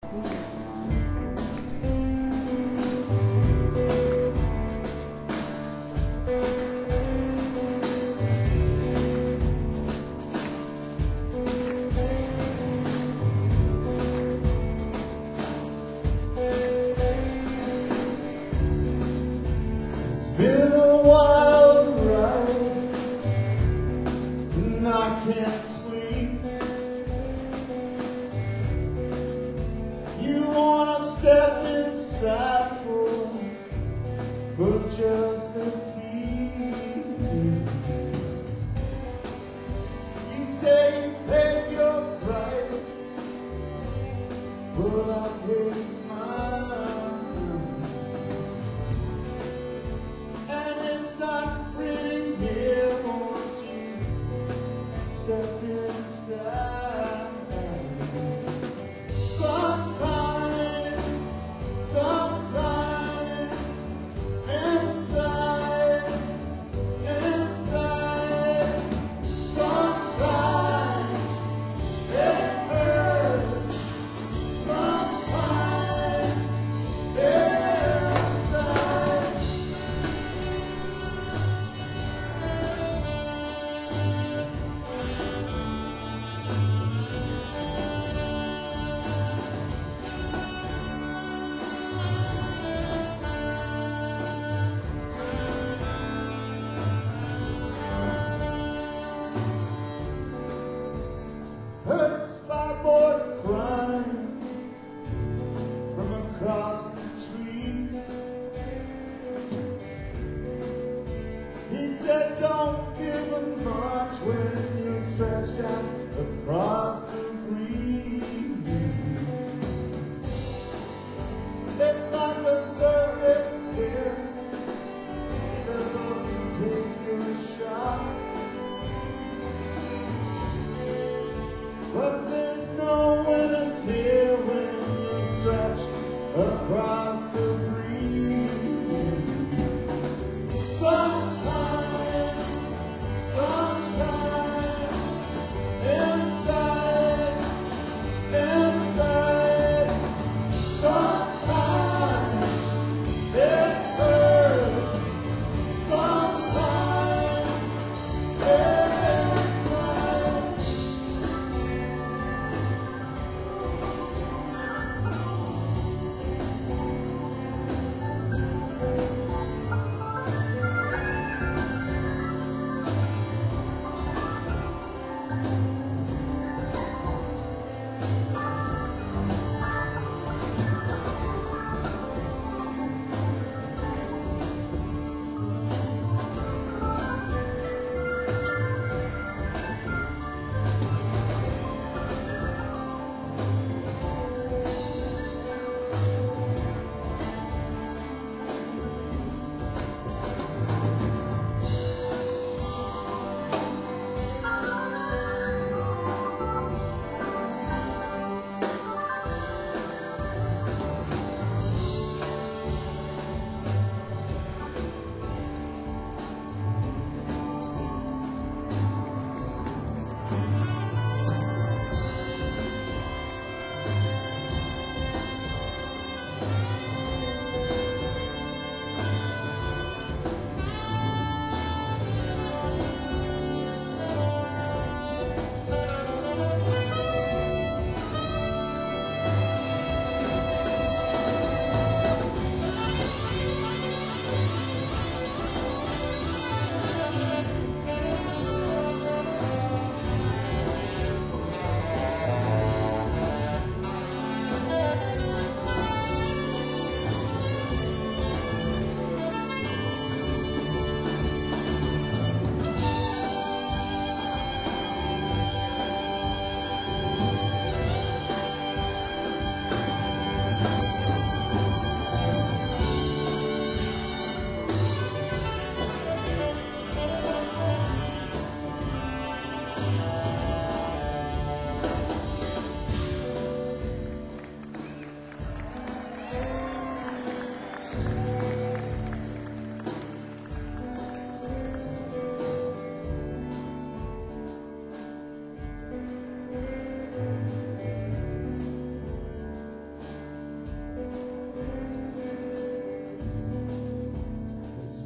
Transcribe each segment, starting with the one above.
Been a wild ride, and I can't sleep. You wanna step inside for just a peek. You say you paid your price, but I paid mine. Not really here once you step inside. Sometimes inside, sometimes it hurts, sometimes inside. Hurts by border crime from across the trees. He said don't give them much when you're stretched out across the breeze. They find the surface here, they're gonna take your shot. But there's no winners here when you're stretched across the breeze. Sometimes inside, sometimes it hurts, sometimes inside.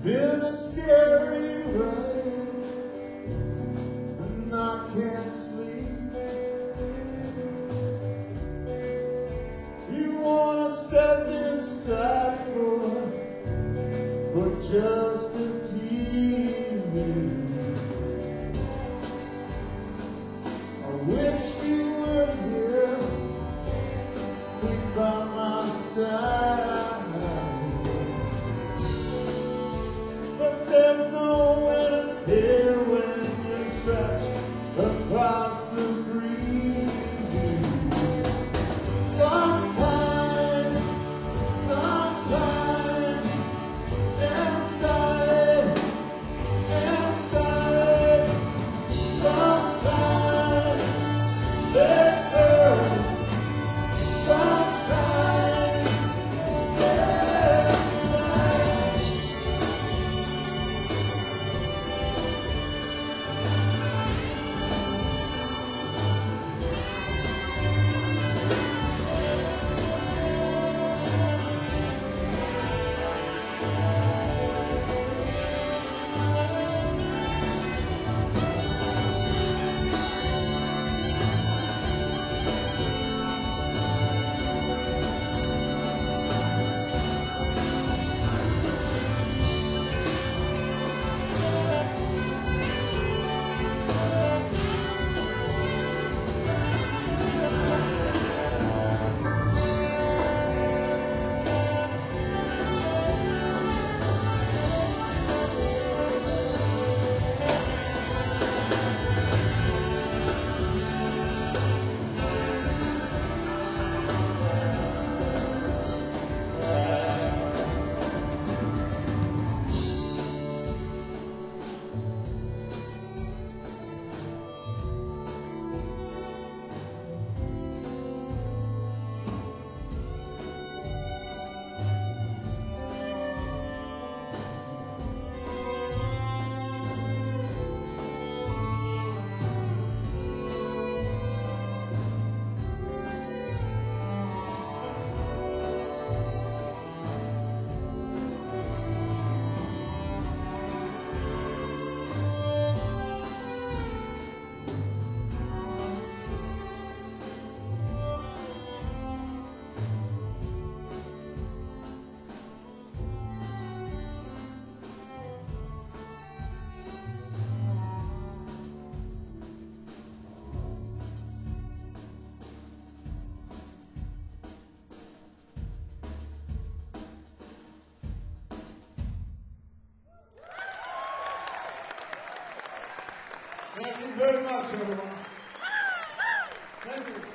been a scary ride, and I can't sleep. You wanna step inside for just a peek. I wish you were here, sleep by my side. But there's no winner's here when you're stretched across the breeze. Sometimes, inside, sometimes it hurts. Sometimes inside. Thank you very much, everyone. Thank you.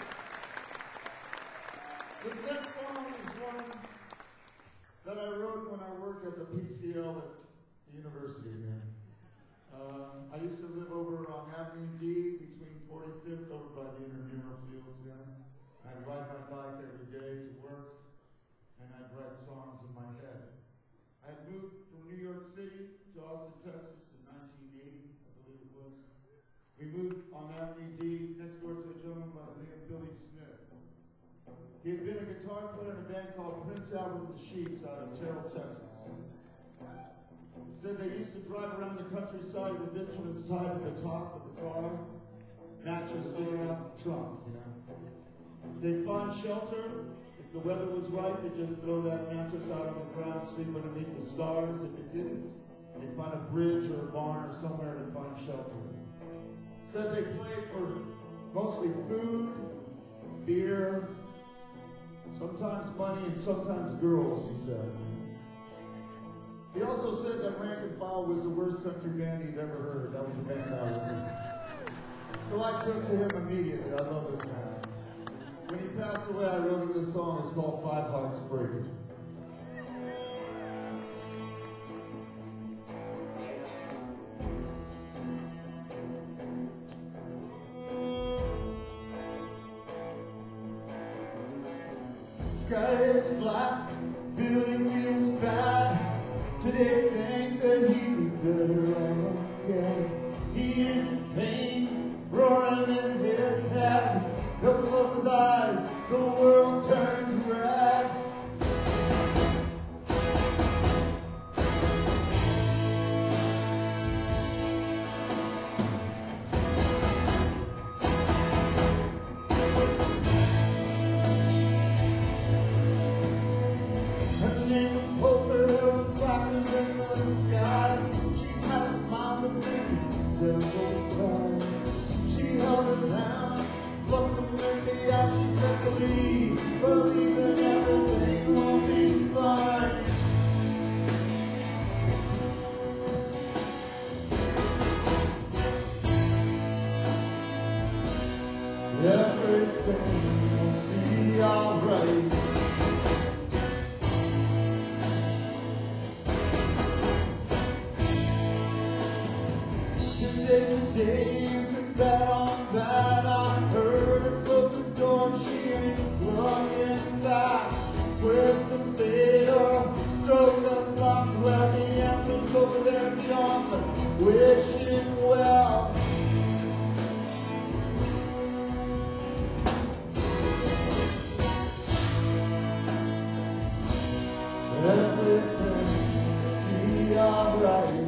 This next song is one that I wrote when I worked at the PCL at the university here. I used to live over on Avenue D between 45th over by the intramural fields there. I'd ride my bike every day to work, and I'd write songs in my head. I moved from New York City to Austin, Texas in 1980, I believe it was. We moved on Avenue D next door to a gentleman by the name of Billy Smith. He had been a guitar player in a band called Prince Albert and the Sheets out of Terrell, Texas. Said they used to drive around the countryside with instruments tied to the top of the car, mattress sticking out the trunk, you know. They'd find shelter. If the weather was right, they'd just throw that mattress out on the ground, sleep underneath the stars. If it didn't, they'd find a bridge or a barn or somewhere to find shelter. Said they played for mostly food, beer, sometimes money, and sometimes girls, he said. He also said that Rankin File was the worst country band he'd ever heard. That was the band I was in. So I took to him immediately. I love this man. When he passed away, I wrote him this song. It's called Five Hearts Break. Sky is black, building feels bad. Today thinks that he'd be better off dead. He hears the pain roaring in his head. He'll close his eyes, the world turns red. Where's the fader? Stroke the clock where the answers over there beyond the wishing well. Everything be alright.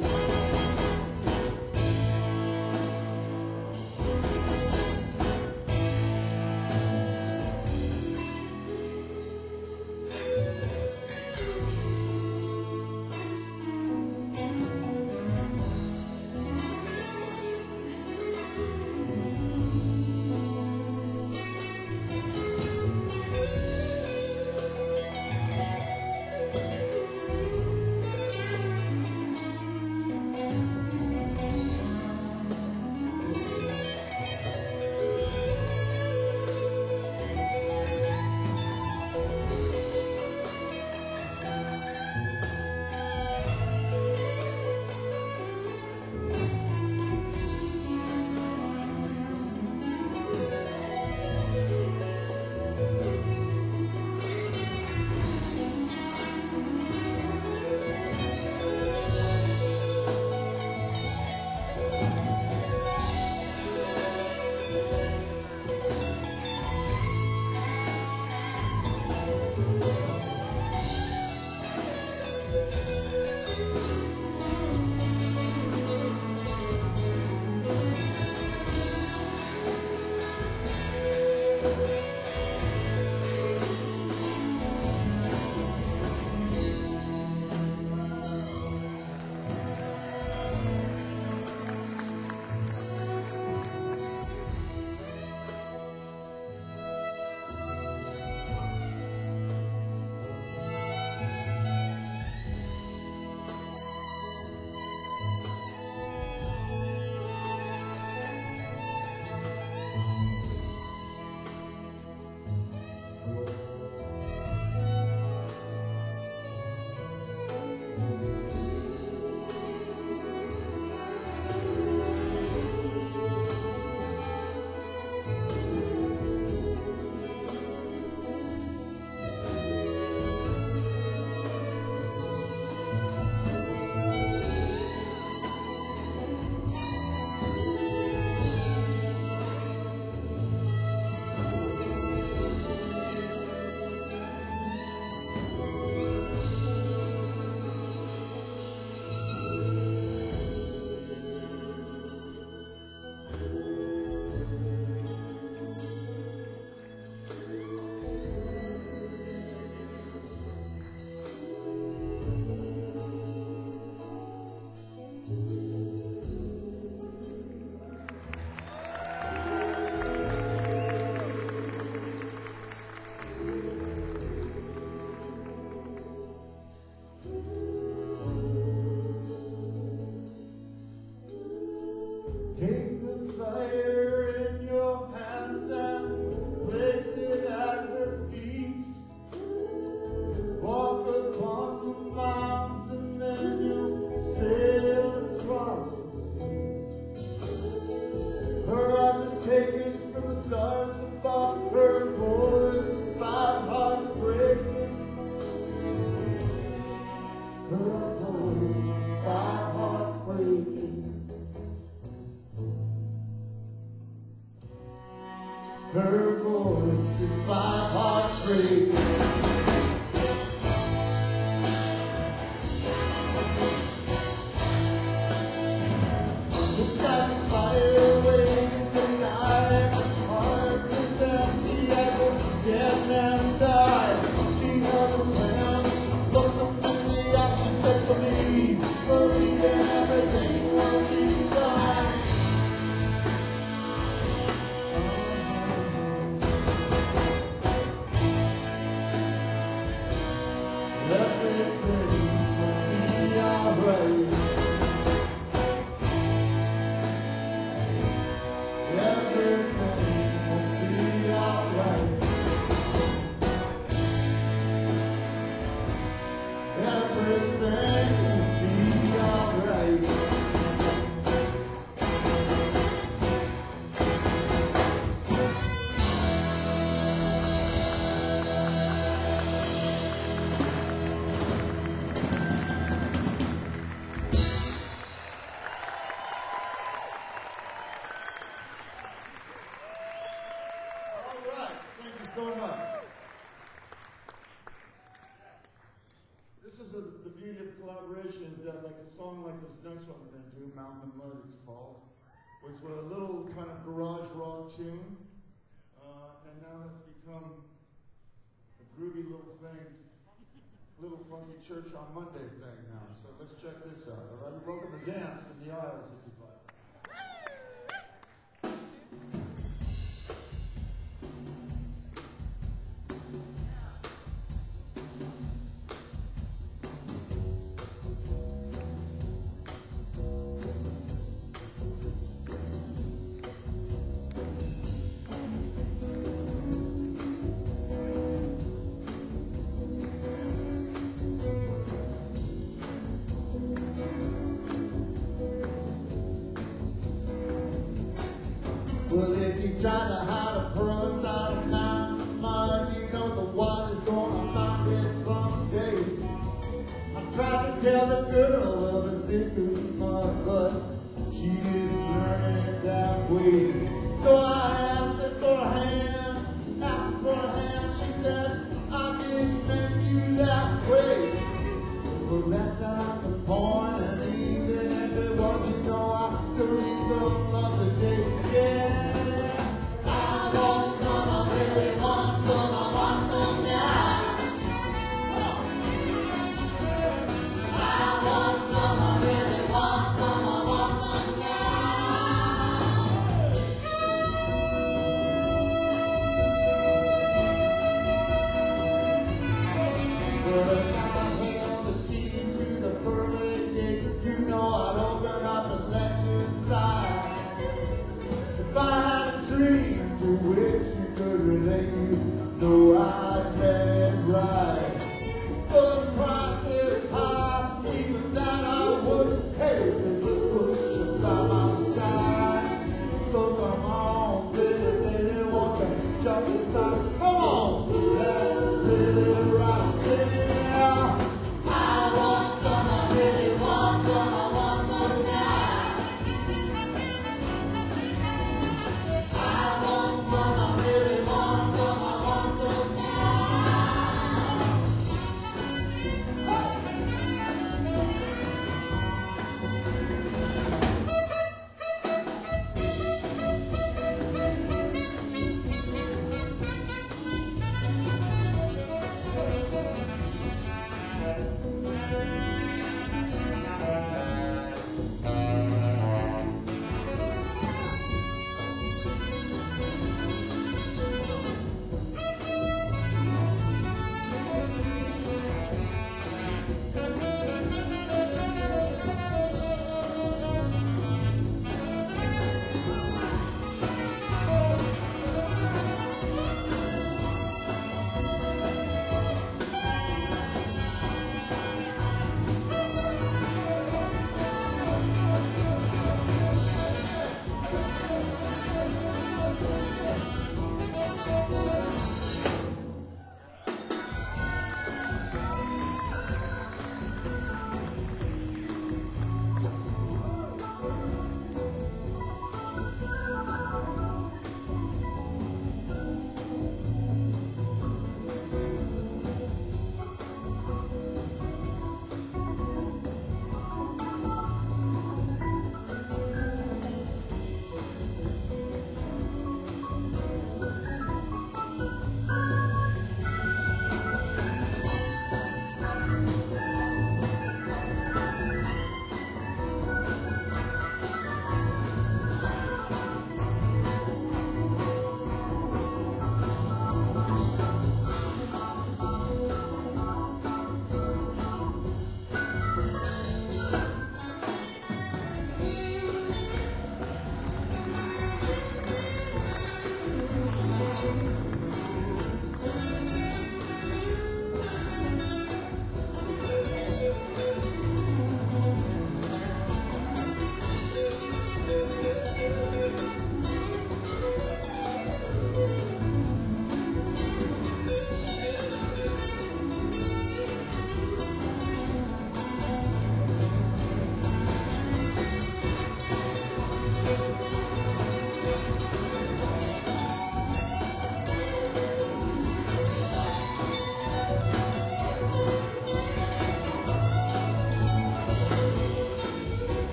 that like a song like this next one we're gonna do, Mountain Mud it's called, was a little kind of garage rock tune, and now it's become a groovy little thing, little funky church on Monday thing now. So let's check this out. All right, you're welcome to dance in the aisles if you'd like. Well, if you try to hide a front out of mountain mud, you know the water's gonna find it someday. I tried to tell the girl of a stick of mud, but she didn't learn it that way. So I asked her for a hand, asked her for a hand. She said, I didn't make you that way. Well, that's not the point, and even if it was, you know I still need some love today. Yeah. Jump inside, come on, let's live right, live it out.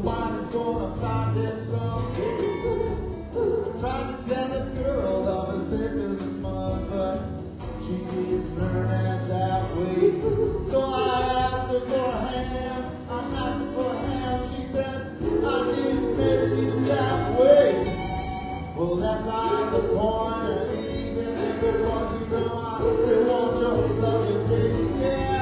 everybody's gonna find it someday. I tried to tell the girl love is thick as mud, but she didn't learn it that way. So I asked her for a hand, I asked her for a hand. She said, I didn't marry you that way. Well, that's not the point, and even if it was, you know, I still want your love, baby. Yeah.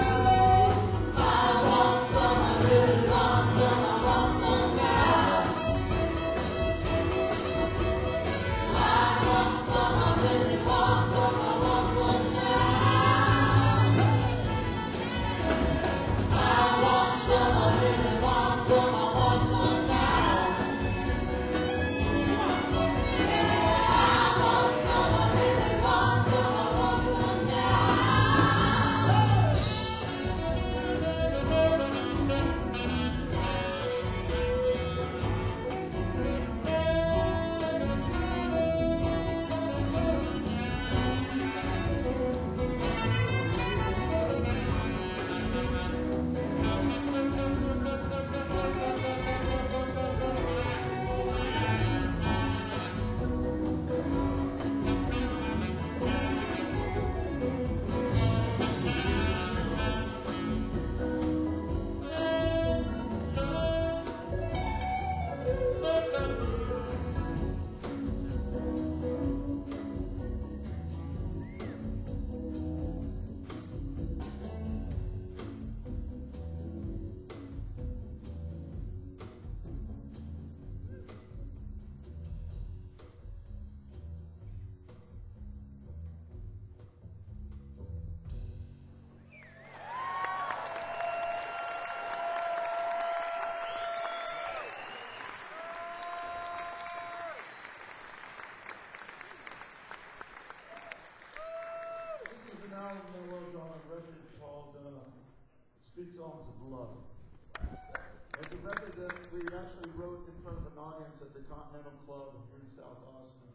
There was on a record called Street Songs of Love. It's a record that we actually wrote in front of an audience at the Continental Club here in South Austin.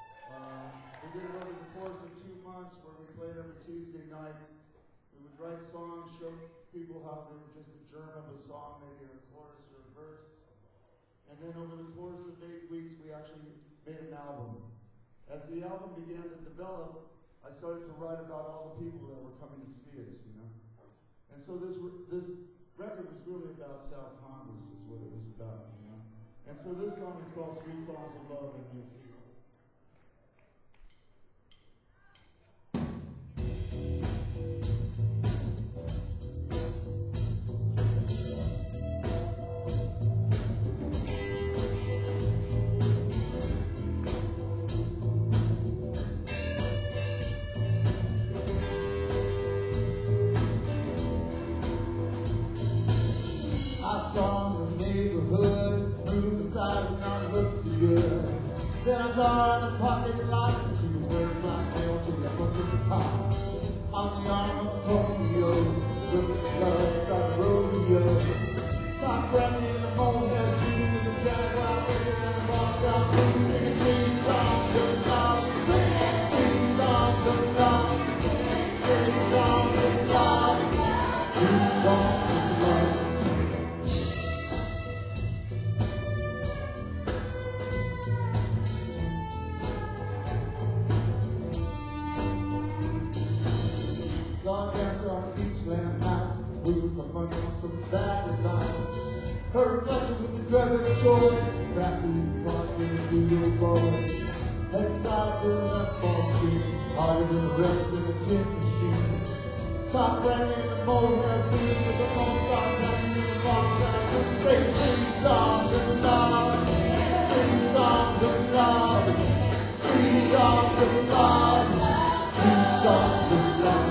We did it over the course of 2 months where we played every Tuesday night. We would write songs, show people how they were just a germ of a song, maybe a chorus or a verse. And then over the course of 8 weeks, we actually made an album. As the album began to develop, I started to write about all the people that were coming to see us, you know. And so this record was really about South Congress, is what it was about, you know. And so this song is called Street Songs of Love, and you'll see. Then I saw her in the parking lot, and she was wearing my mail to the front of the car. On the arm of Tokyo, looking at love inside the rodeo. So I grabbed me in the mohair shoe with a Jaguar, and walked out singing sweet songs of love, singing sweet songs of love, singing songs of love, sweet songs of love. Her reflection was a drug of choice. Practice walking through your boys. Head dive to the small street, harder than the rest of the tin machine. Top running in the motor, beat with the most start running in the wrong side. Say sweet songs of love, sweet songs of love, sweet songs of love, sweet songs of love.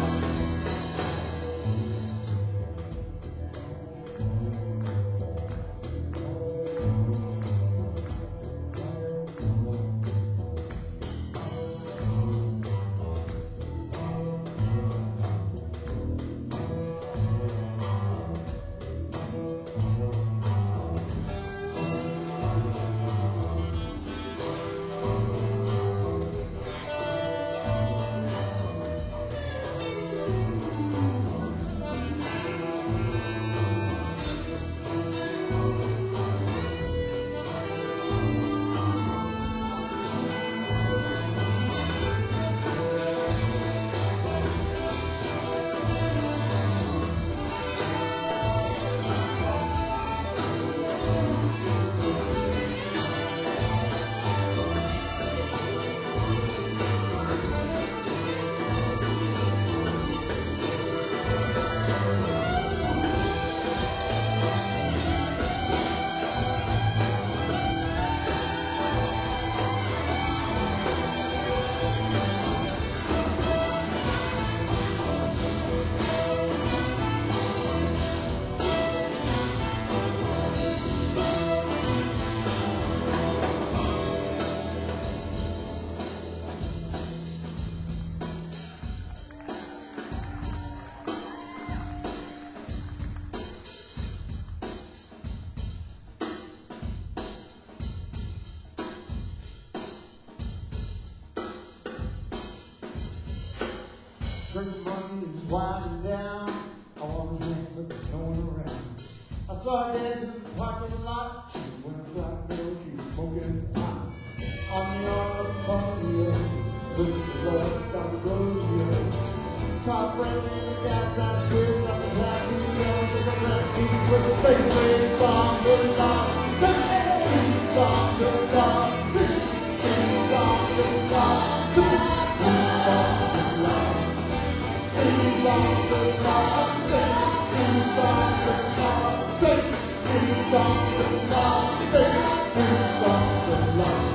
parking lot. When a black girl, she was smoking hot. On the arm of Columbia, with the lights on the road, top breaking in the gas, that's good. Up the black, who knows if the black speaks with the face wave song, good song, sing song, good song, sing song, good song, sing song, good song, sing song, good song, sing song, good song, sing song, good song, sing song, good song.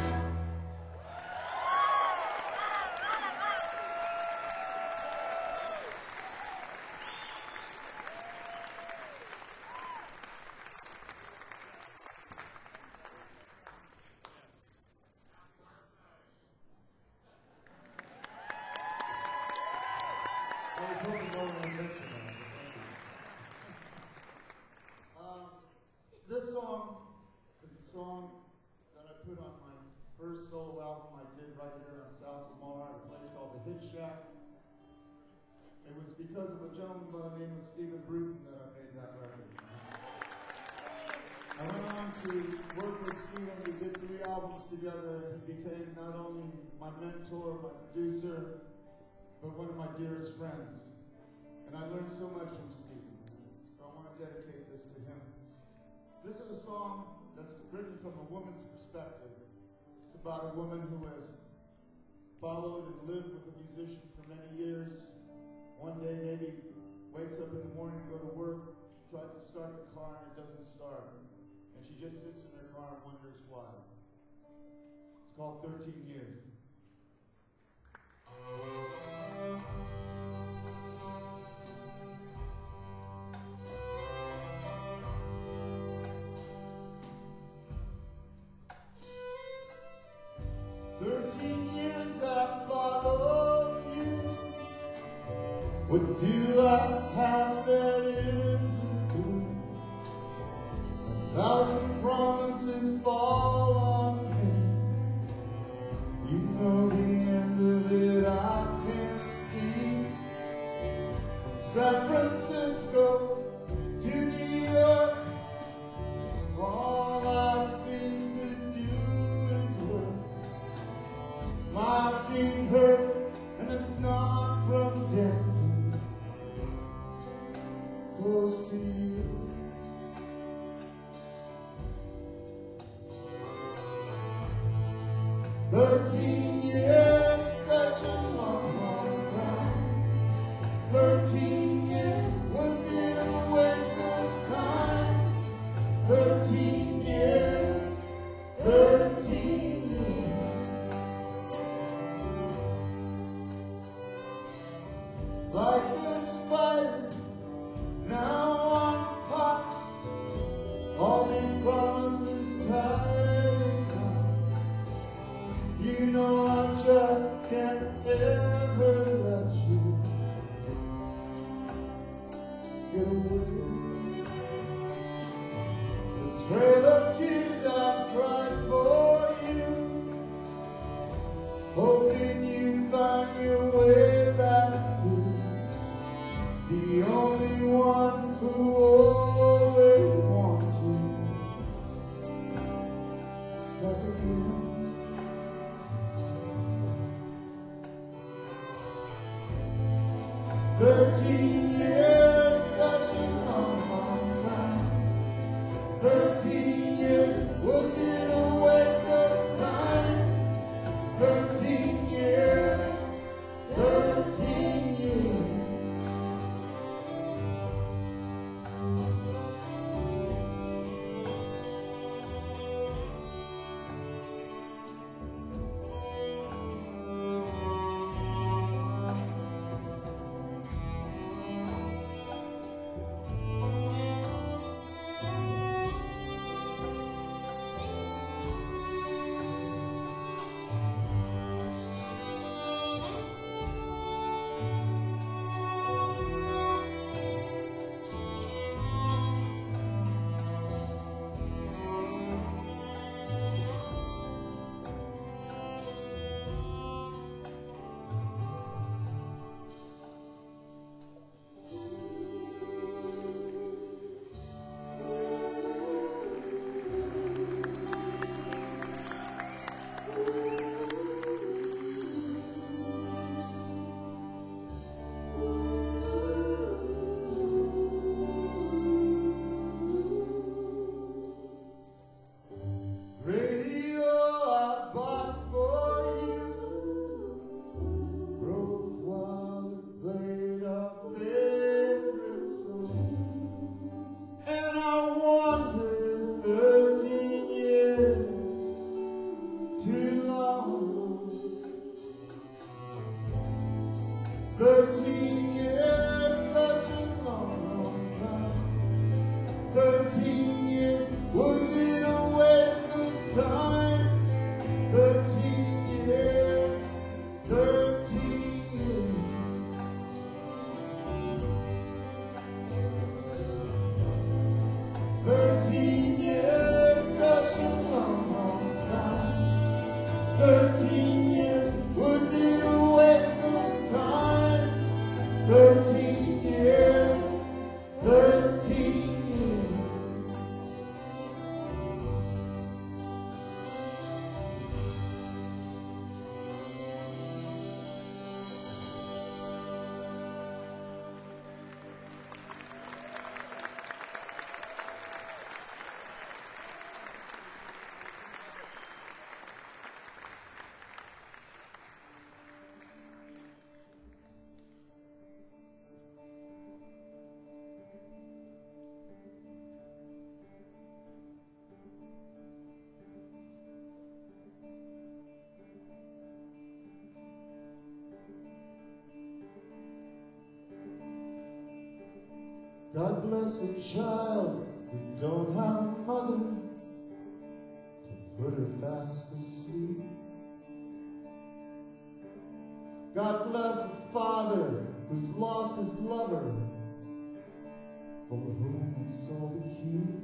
I was hoping no one would mention that. This song is a song that I put on my first solo album I did right here on South Lamar at a place called the Hit Shack. It was because of a gentleman by the name of Stephen Bruton that I made that record. I went on to work with Stephen. We did 3 albums together. He became not only my mentor, my producer, but one of my dearest friends. And I learned so much from Stephen. So I want to dedicate this to him. This is a song that's written from a woman's perspective. It's about a woman who has followed and lived with a musician for many years. One day maybe wakes up in the morning to go to work, tries to start the car and it doesn't start. And she just sits in her car and wonders why. It's called 13 Years. 13 years I followed you. What do I have that isn't good? 1,000 promises fall on me. You know the end of it I can't see. From San Francisco to New York, all I seem to do is work. My feet hurt, and it's not from dancing close to you. "13 years, such a long, long time. 13 years, was it a waste of time? 13 years, 13 years. Like a spider, now I'm hot. All these promises tied in knots. You know I just can't ever let you get away. The trail of tears I cried for you, hoping you'd find your way back to the only one who always wants you back again. 13 years, such a long, long time. 13 years, was it a waste of time? 13 years, 13 years. God bless the child who don't have a mother to put her fast asleep. God bless a father who's lost his lover, for whom he sold a key.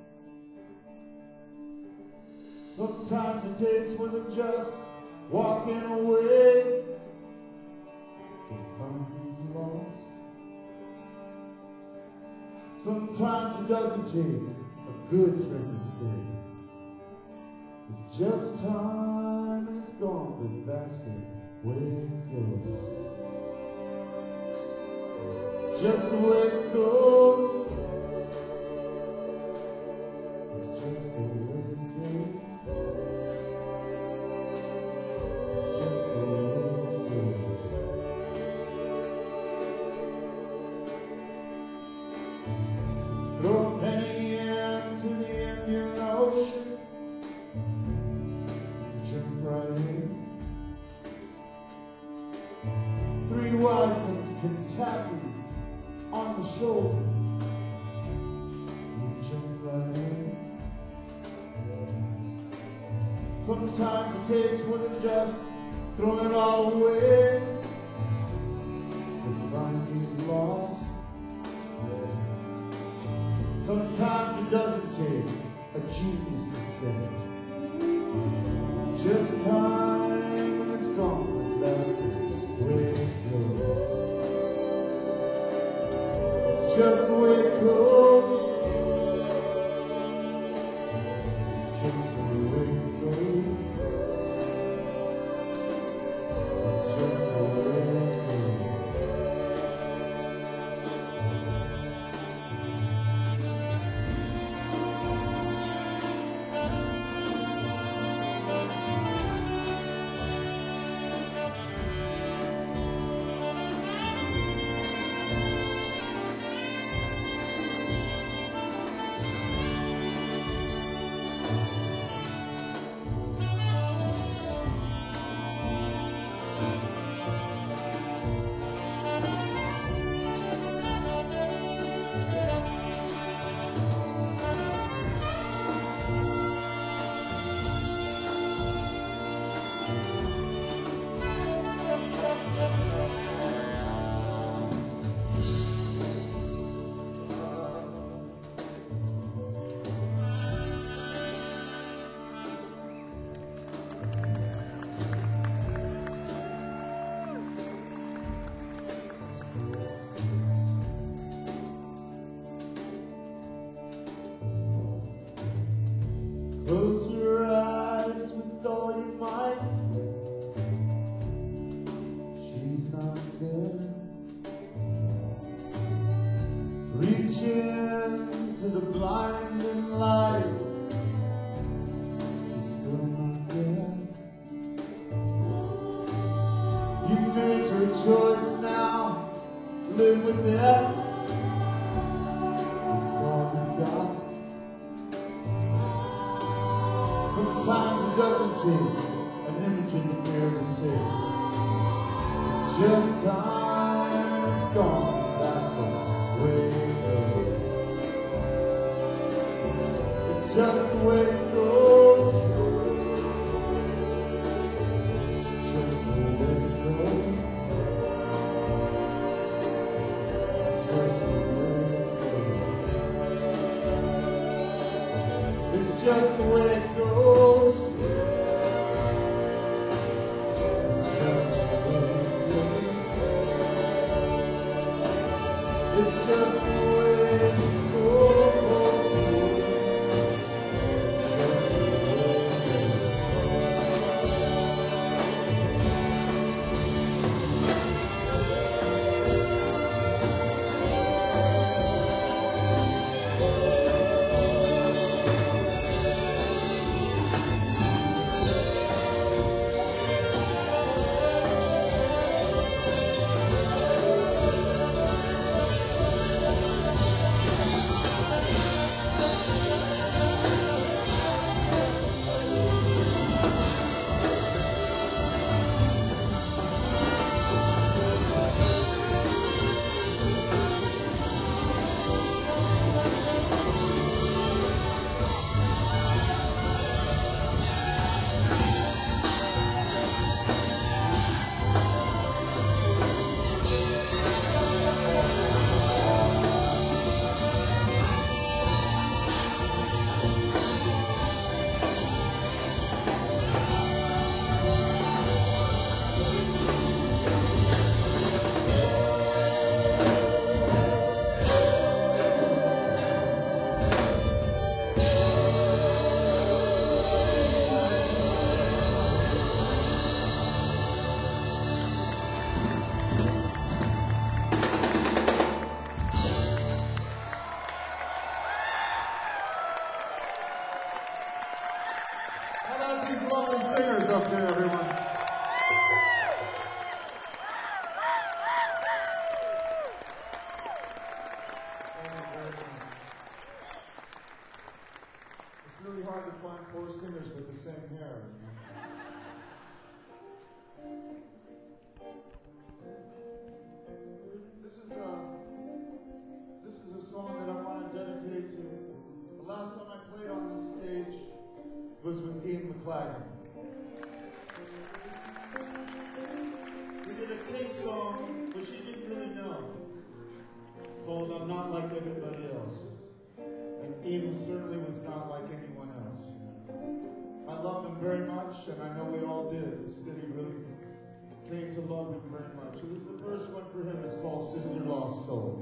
Sometimes it takes more than just walking away to find you've lost. Sometimes it doesn't take a good friend to say it's just time and it's gone, but that's the way it goes. Just the way it goes. It's just the way it goes. It's just the way it goes. Throw a penny into the Indian Ocean, jump right in. 3 wise men can tap you on the shoulder, you jump right in. Sometimes it takes more than just throwing it all away to find you've lost. Sometimes it doesn't take a genius to say it's just time and it's gone, but that's the way it goes. It's just the way it goes. It's just the way it goes. It's just the way it goes. Close your eyes with all your might. She's not there. Reach into the blinding light. She's still not there. You made your choice now. Live with death. It's all you got. Sometimes it doesn't take an image in the mirror to say it's just time, it's gone, that's the way it goes. It's just the way it goes. It's just the way it goes. It's just the way it goes. It's just the way it goes. It's just the way it goes. got these lovely singers up here, everyone. It's really hard to find four singers with the same hair. This is a song that I want to dedicate to. The last time I played on this stage was with Ian McLagan. We did a King song, which he didn't really know, called I'm Not Like Everybody Else. And Ian certainly was not like anyone else. I love him very much, and I know we all did. The city really came to love him very much. So this is the first one for him. It's called Sister Lost Soul.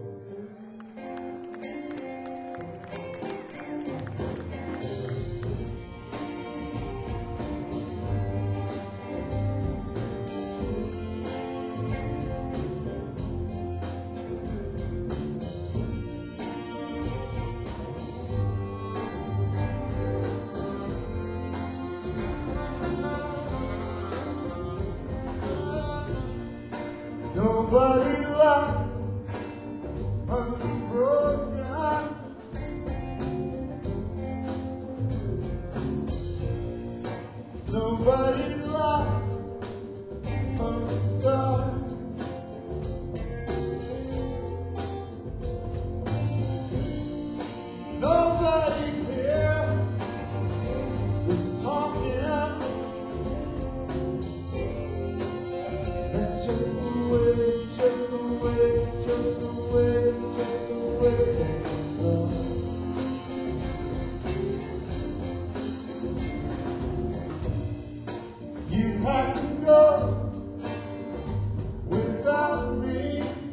Nobody loved unbroken. Nobody loved unscarred. Nobody here was talking. That's just the way, just the way, just the way, just the way things are. You had to go without me.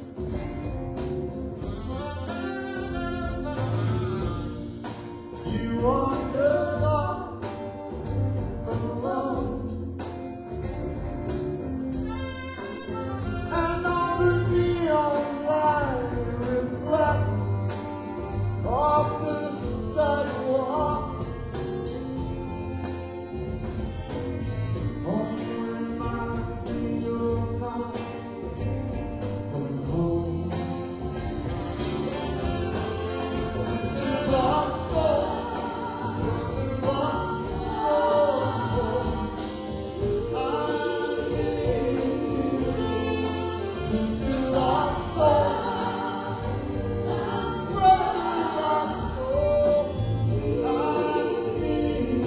You wandered off alone. And all the neon light reflects off the sidewalk. Only reminds me of not coming home. Sister lost soul, brother lost soul. I need Sister lost soul, brother lost soul. I need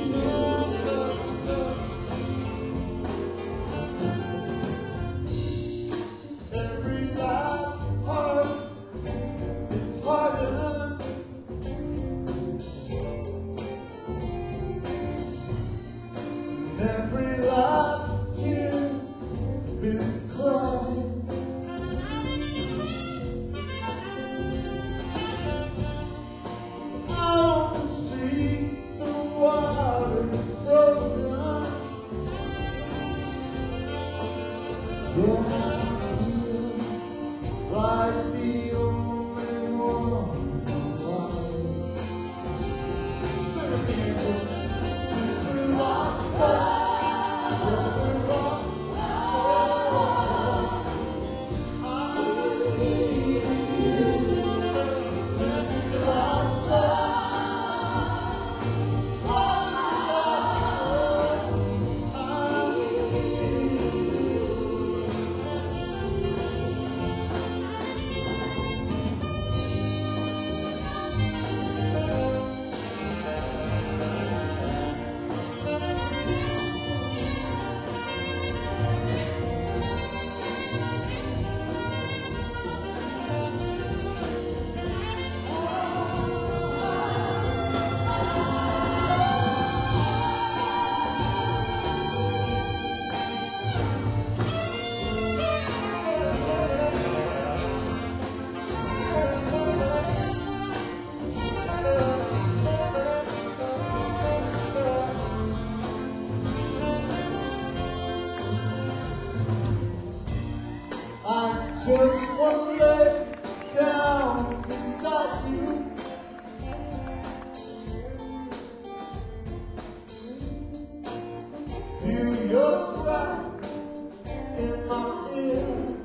every last heart is hardened. Every last tear's been cried. Out on the street, the water's frozen. Yeah, I feel like the only one alive. Sing it again, Sister lost soul, brother lost soul. I need Sister lost soul, brother lost soul. I just want to lay down beside you. I Feel your breath in my ear.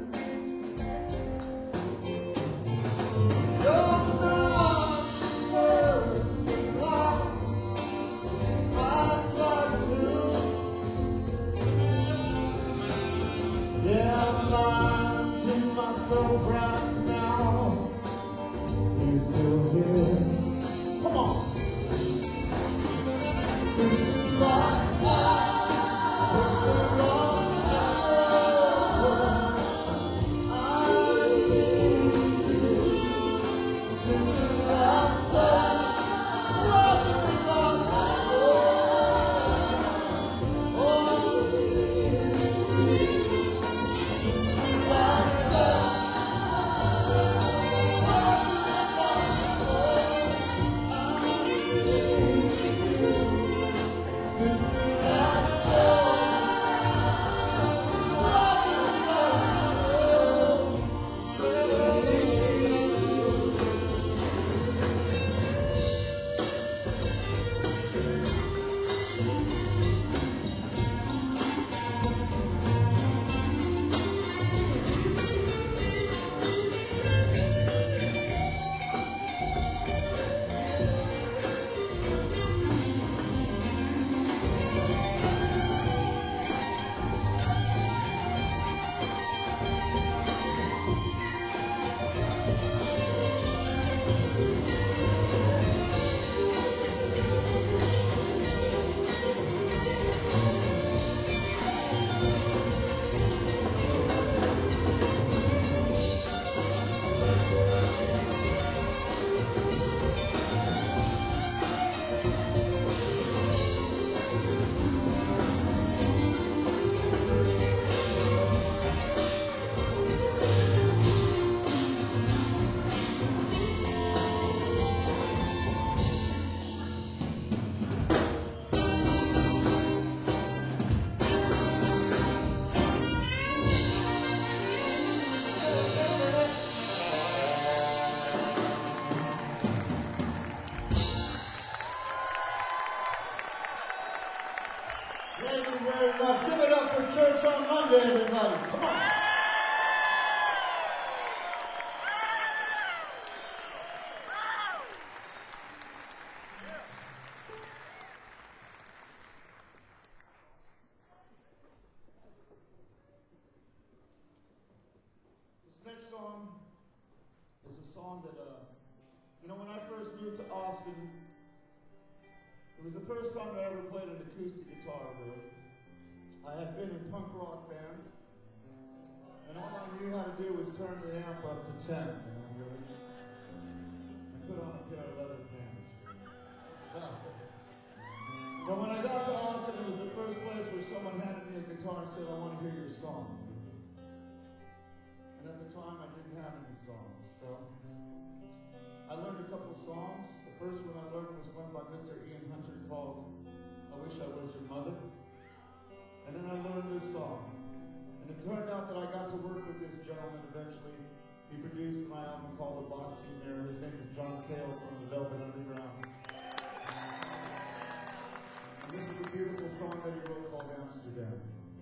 Your numbers lost. I'd like to. Yeah, I'm lying to myself right now. He's still here. Come on. Thank you very much. Give it up for Church on Monday, everybody. Come on. This next song is a song that, when I first moved to Austin, it was the first time I ever played an acoustic guitar, really. I had been in punk rock bands, and all I knew how to do was turn the amp up to 10, really. And put on a pair of leather pants. But when I got to Austin, it was the first place where someone handed me a guitar and said, I want to hear your song. And at the time, I didn't have any songs, so I learned a couple songs. The first one I learned was one by Mr. Ian Hunter called I Wish I Was Your Mother. And then I learned this song. And it turned out that I got to work with this gentleman eventually. He produced my album called The Boxing Mirror. His name is John Cale from the Velvet Underground. And this is a beautiful song that he wrote called Amsterdam.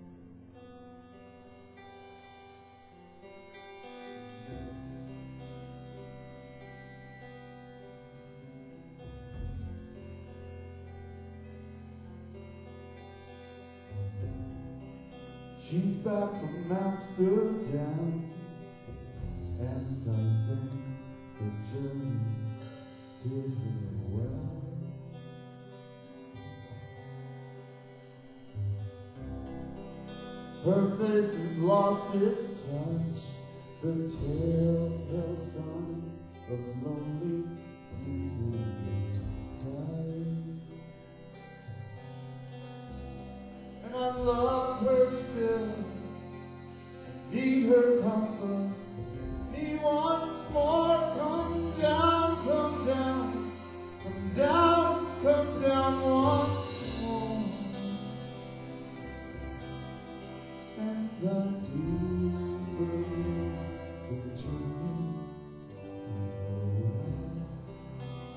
She's back from Amsterdam, and I think the journey did her well. Her face has lost its touch, the telltale signs of lonely pieces inside. And I love her still, need her comfort, need once more. Come down, come down, come down, come down once more. And I do believe the journey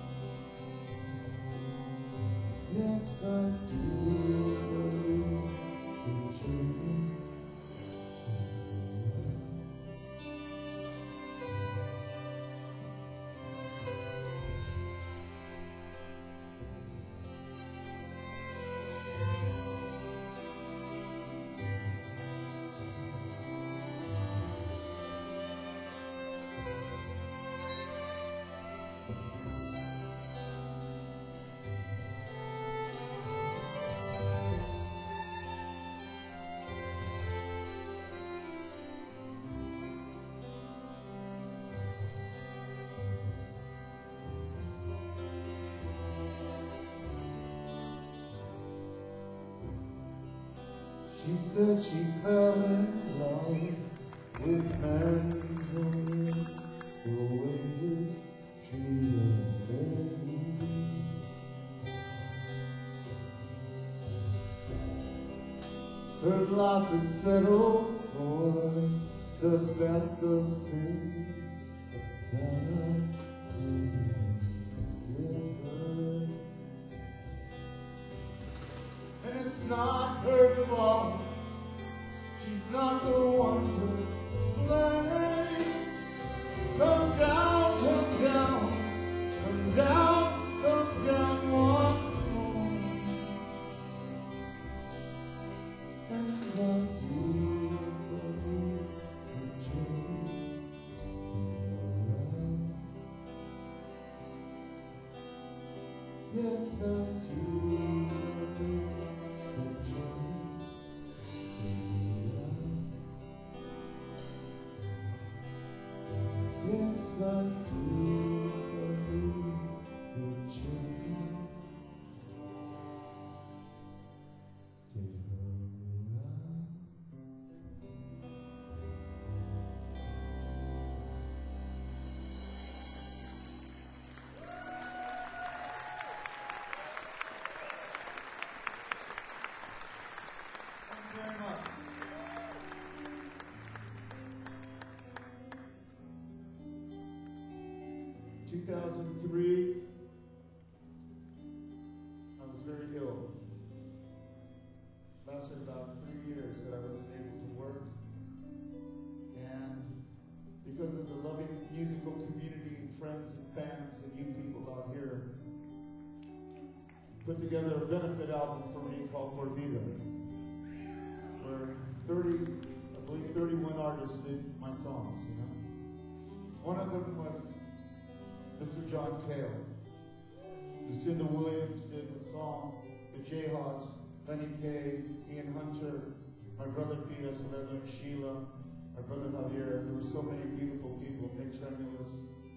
did go well. Yes, I do believe She said she fell in love with Magnolia, the way you treat a baby. Her life is settled for the best of things that I could give her. And it's not her fault, she's not the one to blame. Come down, come down, come down, come down once more. And what do you believe the journey to around? Yes, I do believe the journey to around. Yes, I do believe the journey to around. Thank you very much. 2003, I was very ill. Lasted about 3 years that I wasn't able to work. And because of the loving musical community and friends and fans and you people out here, put together a benefit album for me called Por Vida, where 31 artists did my songs, you know. One of them was Mr. John Cale. Lucinda Williams did the song, the Jayhawks, Lenny Kaye, Ian Hunter, my brother Peter Soledad, Sheila, my brother Javier. There were so many beautiful people, Nick Tremulous.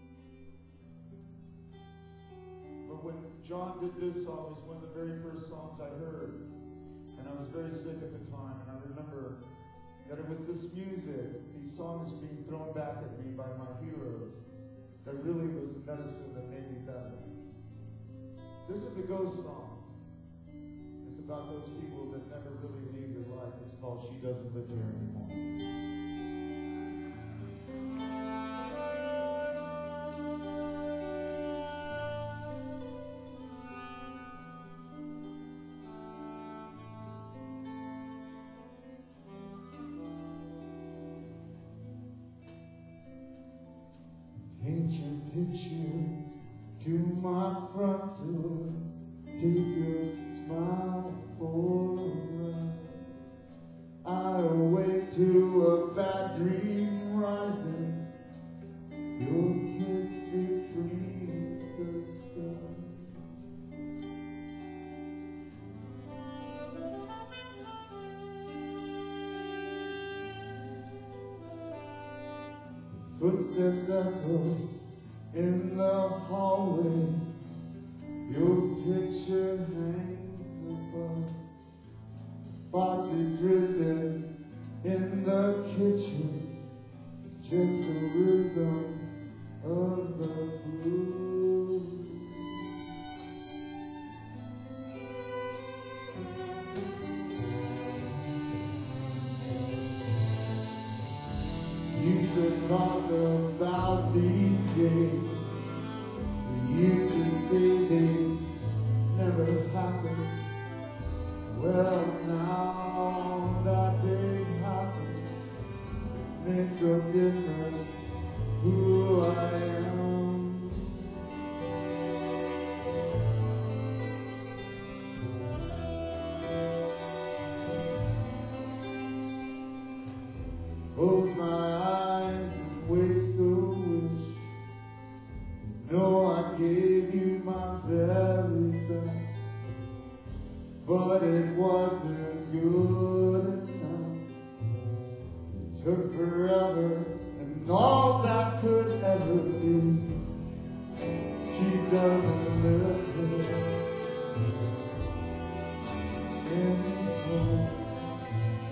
But when John did this song, it was one of the very first songs I heard. And I was very sick at the time, and I remember that it was this music, these songs being thrown back at me by my heroes, that really was the medicine that made me better. This is a ghost song. It's about those people that never really leave your life. It's called She Doesn't Live Here Anymore. Paint your picture to my front door. Take a smile for a ride. I awake to a bad dream rising. Your kiss it frees the sky. Footsteps echo in the hallway. Your picture hangs above. Faucet dripping in the kitchen. It's just the rhythm of the blues. Used to talk about these days. We used to say they never happened. Well, now that they happen, it makes no difference who I am. Close my eyes and waste a wish. You know I gave you my very best, but it wasn't good enough. It took forever, and all that could ever be. She doesn't live here anymore.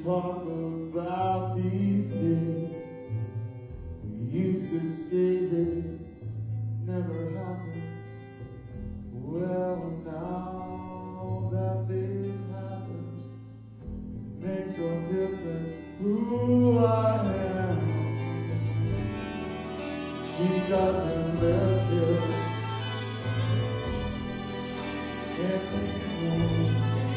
talk about these days we used to say they never happened. Well, now that they've happened, it makes no difference who I am. She doesn't live here anymore.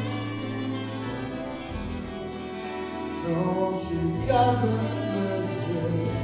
No, she doesn't live here.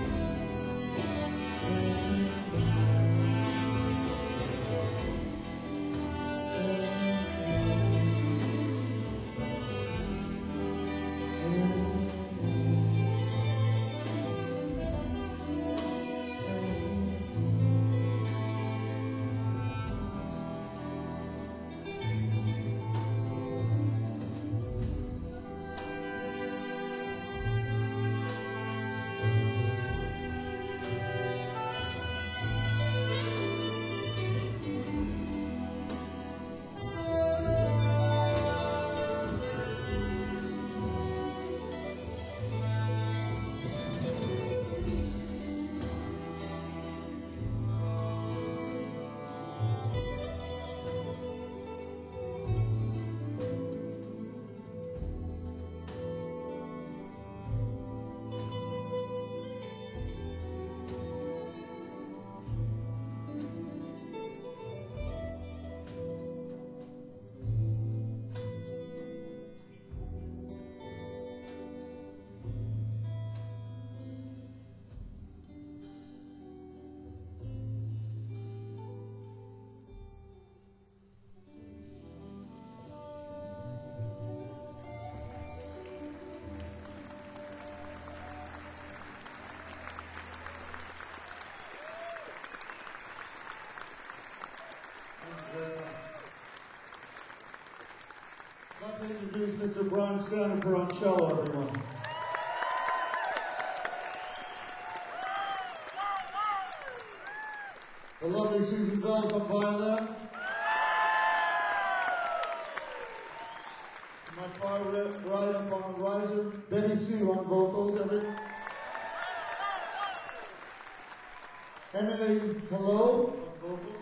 I'd like to introduce Mr. Brian Stanifer on cello, everyone. The lovely Susan Bells on violin. My far right up on the riser, Betty Sue on vocals, everyone. Emily Hello on vocals.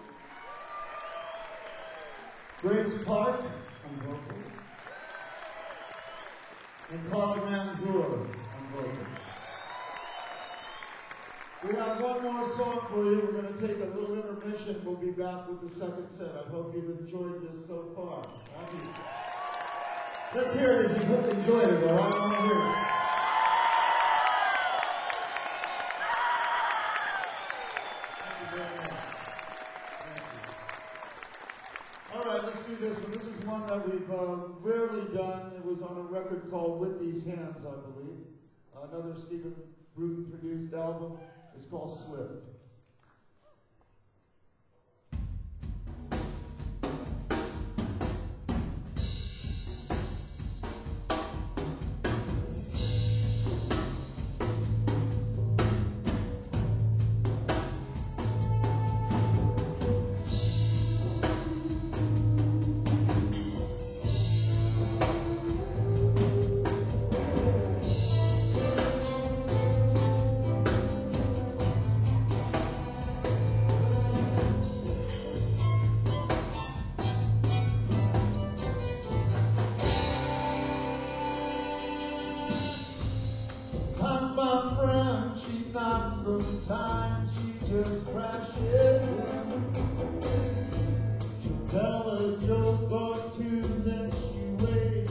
Grace Park on vocals. And Carly Manzoor on vocals. We have one more song for you. We're going to take a little intermission. We'll be back with the second set. I hope you've enjoyed this so far. Let's hear it if you've enjoyed it, all right? I want to hear it. Thank you very much. Thank you. All right, let's do this one. This is one that we've rarely done. It was on a record called With These Hands, I believe. Another Stephen Bruton produced album. It's called Slip. Sometimes she just crashes in. She'll tell a joke or two, then she waits.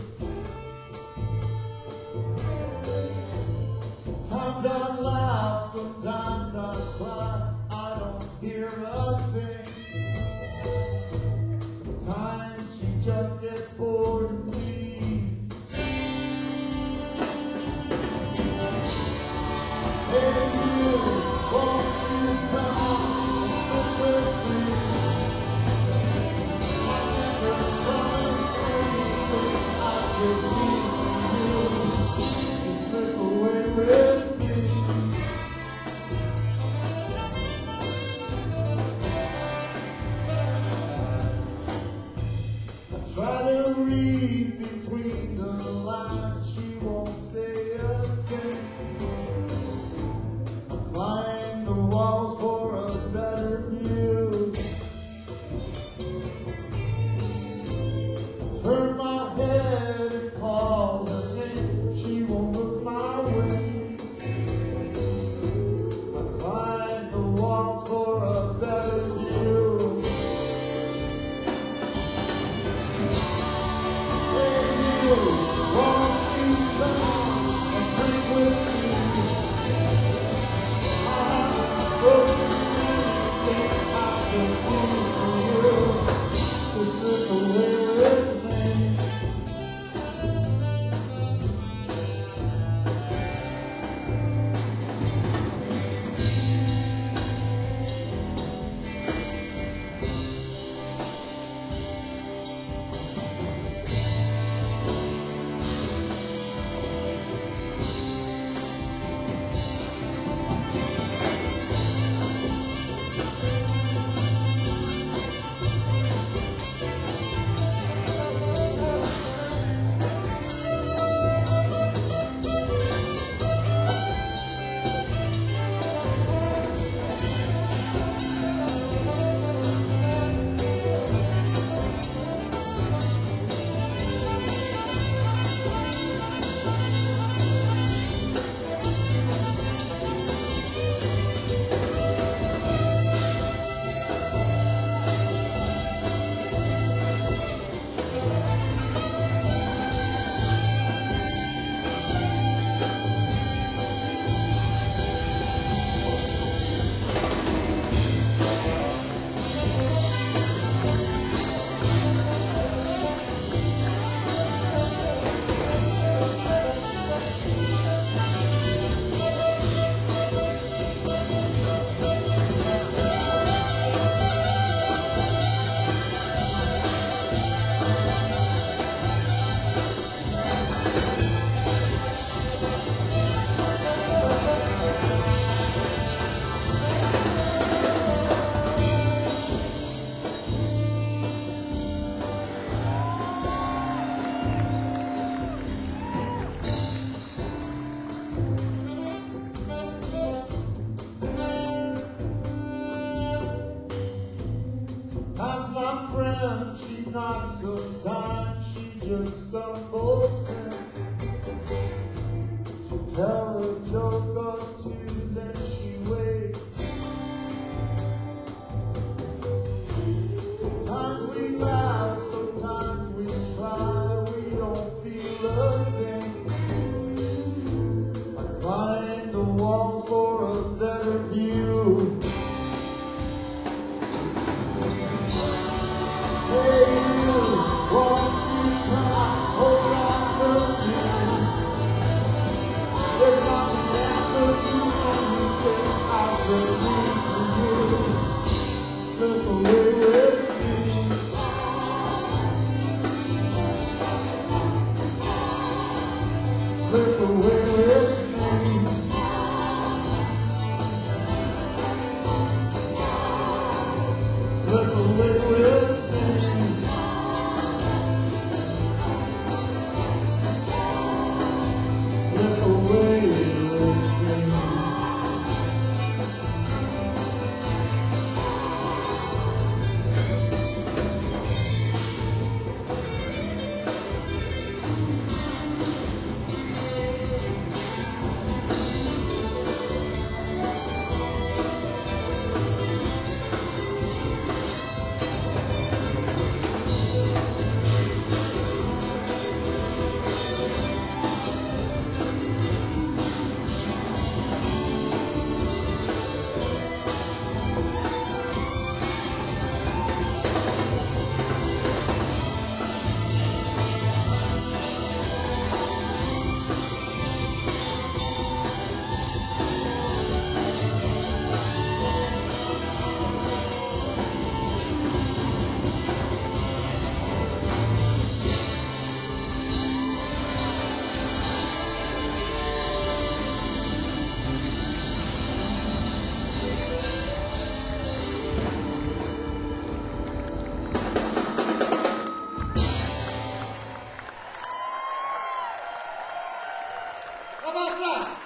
Sometimes I laugh, sometimes I cry. I don't hear a thing. Sometimes she just gets bored of me. when she knocks, sometimes she just stumbles in. She'll tell a joke or two, then she waits. Sometimes we laugh, sometimes we cry, we don't feel a thing. I climb the wall for a better view. Hey, you, won't you come around to me? There's not the answer to anything I believe for you. Slip away with me. Slip away with me. Slip away with me. Slip away with me. How about that?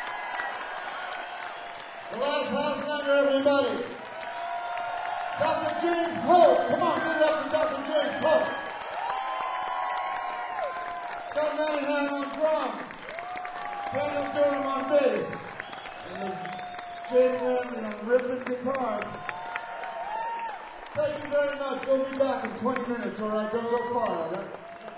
The last house number, everybody. Dr. James Hope. Come on, give it up for Dr. James Hope. Scott Manningham on drums. Daniel Durham on bass. And Jake Manley on ripping guitar. Thank you very much. We'll be back in 20 minutes, all right? Don't go far, all right?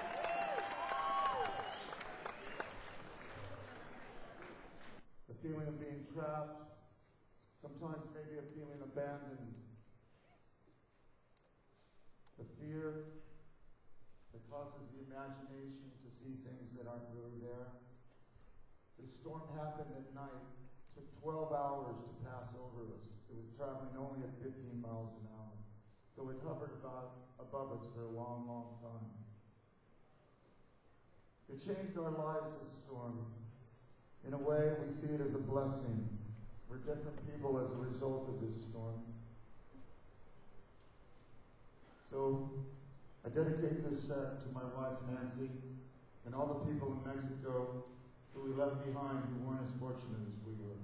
The feeling of being trapped, sometimes maybe a feeling abandoned. The fear that causes the imagination to see things that aren't really there. This storm happened at night. It took 12 hours to pass over us. It was traveling only at 15 miles an hour. So it hovered about above us for a long, long time. It changed our lives, this storm. In a way, we see it as a blessing. We're different people as a result of this storm. So, I dedicate this set to my wife, Nancy, and all the people in Mexico who we left behind who weren't as fortunate as we were.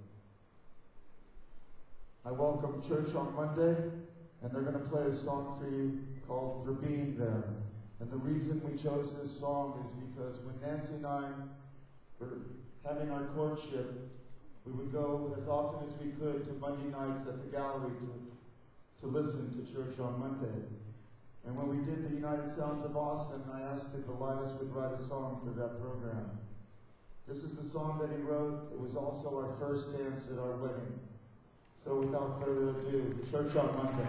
I welcome church on Monday, and they're going to play a song for you called For Being There. And the reason we chose this song is because when Nancy and I were having our courtship, we would go as often as we could to Monday nights at the gallery to listen to church on Monday. And when we did the United Sounds of Austin, I asked if Elias would write a song for that program. This is the song that he wrote. It was also our first dance at our wedding. So without further ado, church on Monday.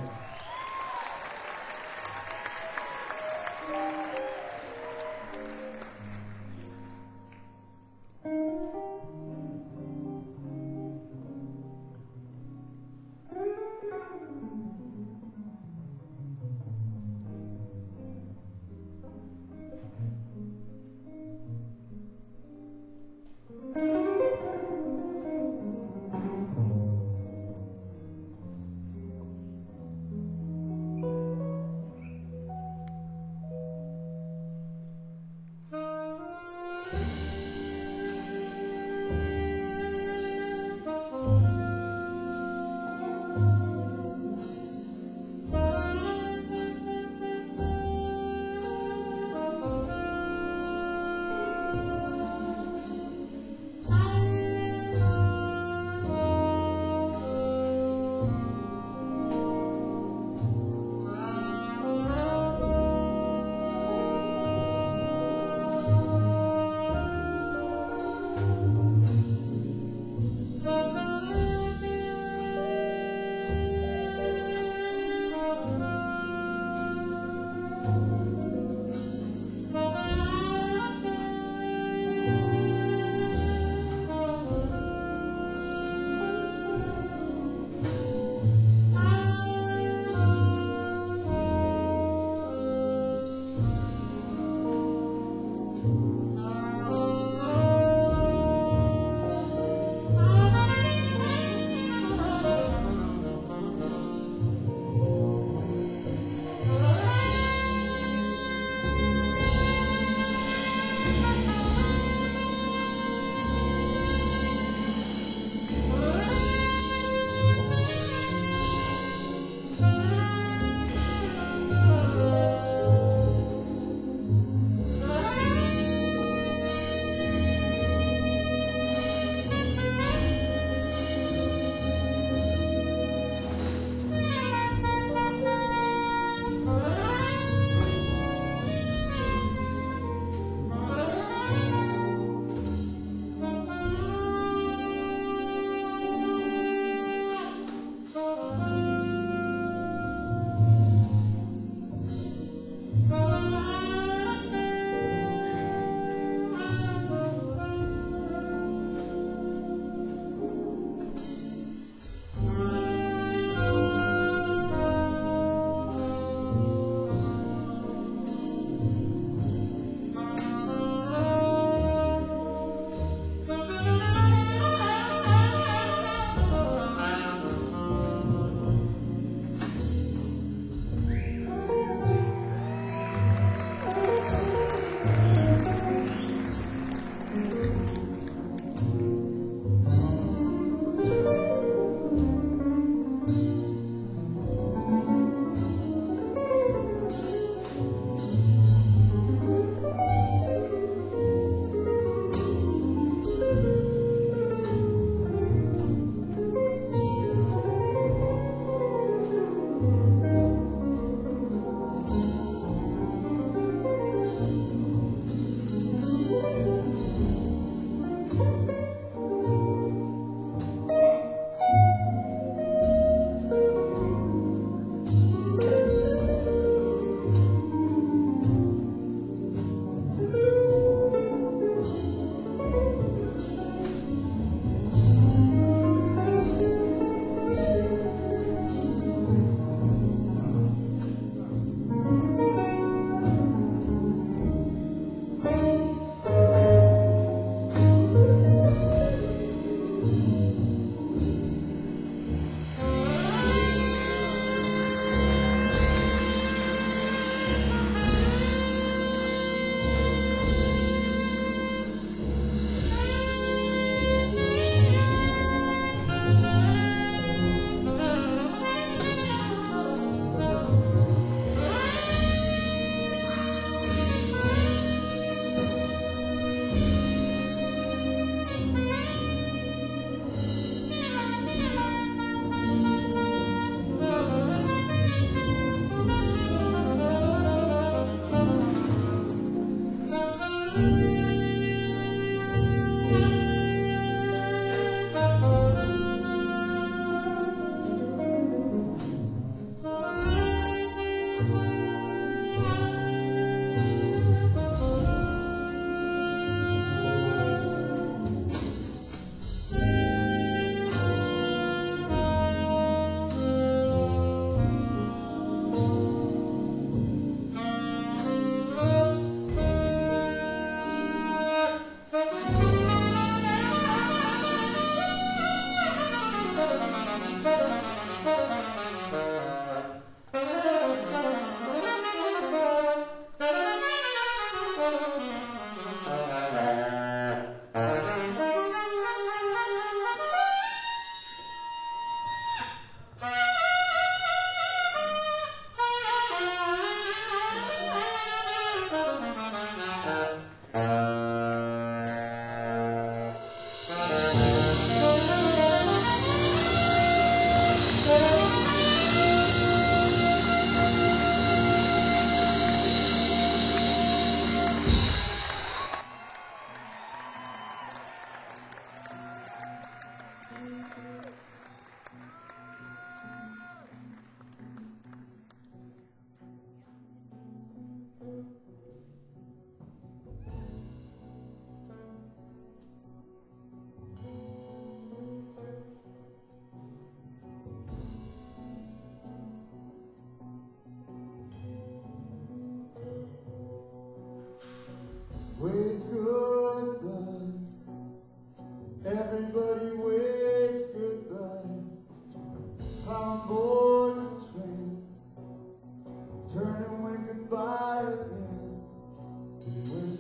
Everybody waves goodbye. I'm board the train, turn and wave goodbye again. We went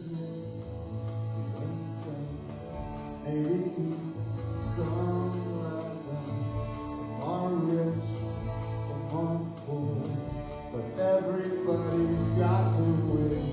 insane. Maybe he's some like them. Some are rich, some are poor, but everybody's got to win.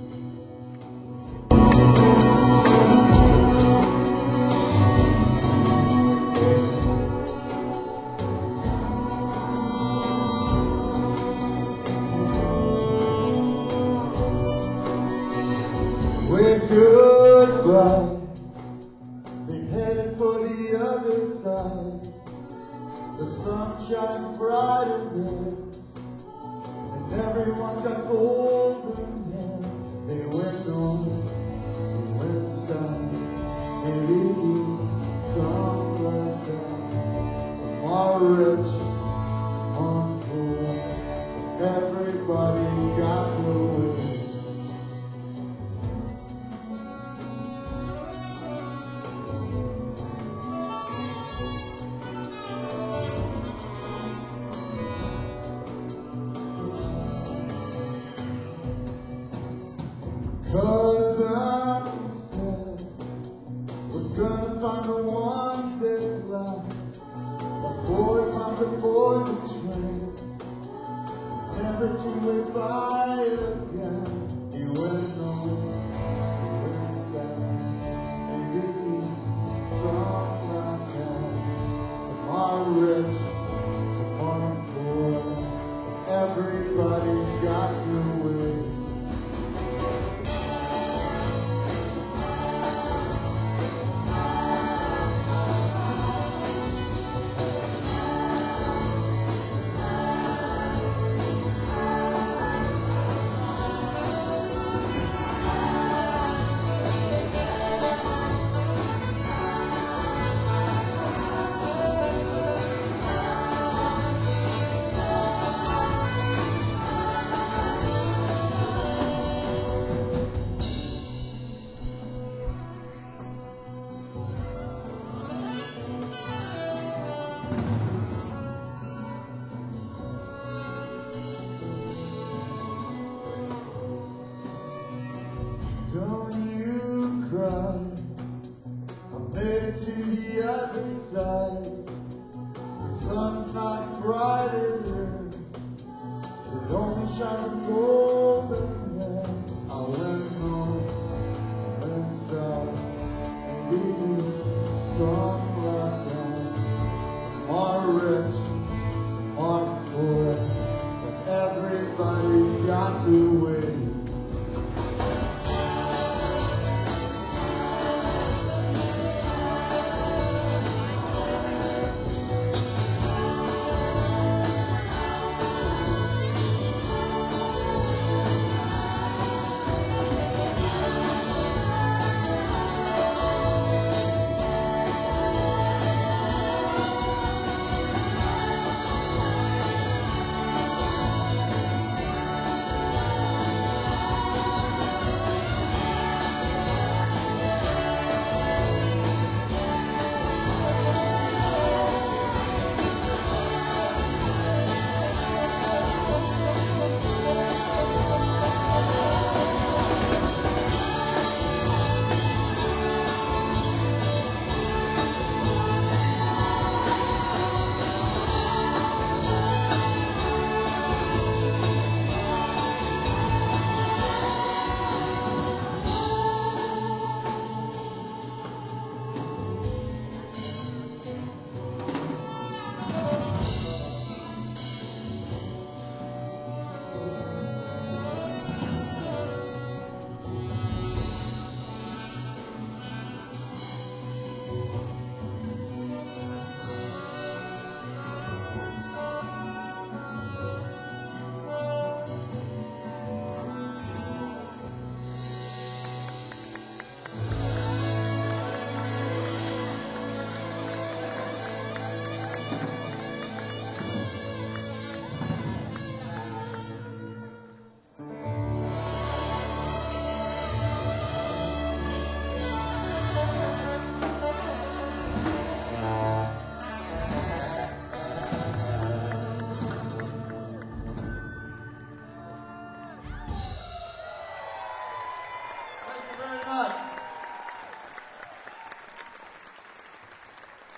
Wave goodbye. They've headed for the other side. The sun shines brighter there, and everyone's got golden hair. They went on, they went south. Maybe he's some like that. Some are rich, some are poor. Everybody's got to win. Cause I'm sad, we're gonna find the ones that lie. A boy found a boy betrayed, never to live by again. He went on, he went down. Maybe he's some like that. Some are rich, some are poor. Everybody's got to win. Don't you cry, I made it to the other side. The sun's not brighter there, it only shines with golden hair. I went north, went south, maybe it's some like that. Some are rich, some are poor, but everybody's got to win.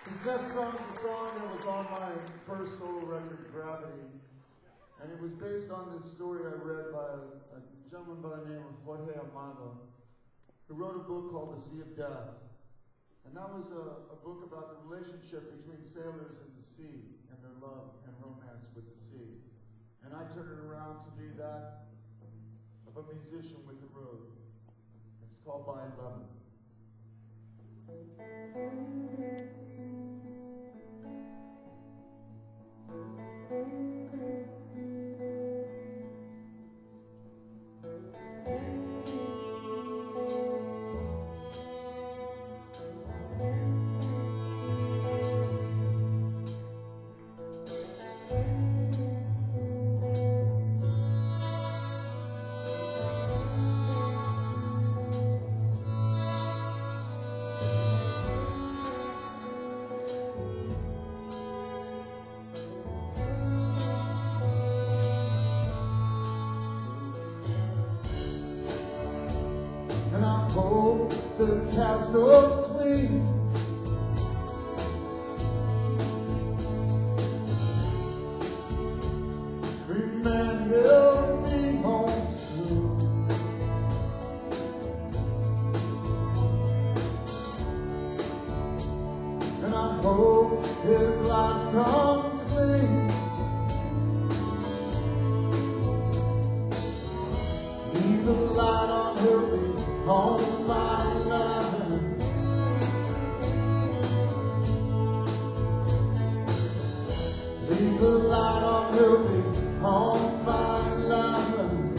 This next song is a song that was on my first solo record, Gravity. And it was based on this story I read by a gentleman by the name of Jorge Amado, who wrote a book called The Sea of Death. And that was a book about the relationship between sailors and the sea and their love and romance with the sea. And I turned it around to be that of a musician with the road. It's called By 11. Hope the castle's clean. Remind he'll be home soon. And I hope his lies come clean. Leave the light on, he'll be home by 11. Leave the light on, he'll be home by 11.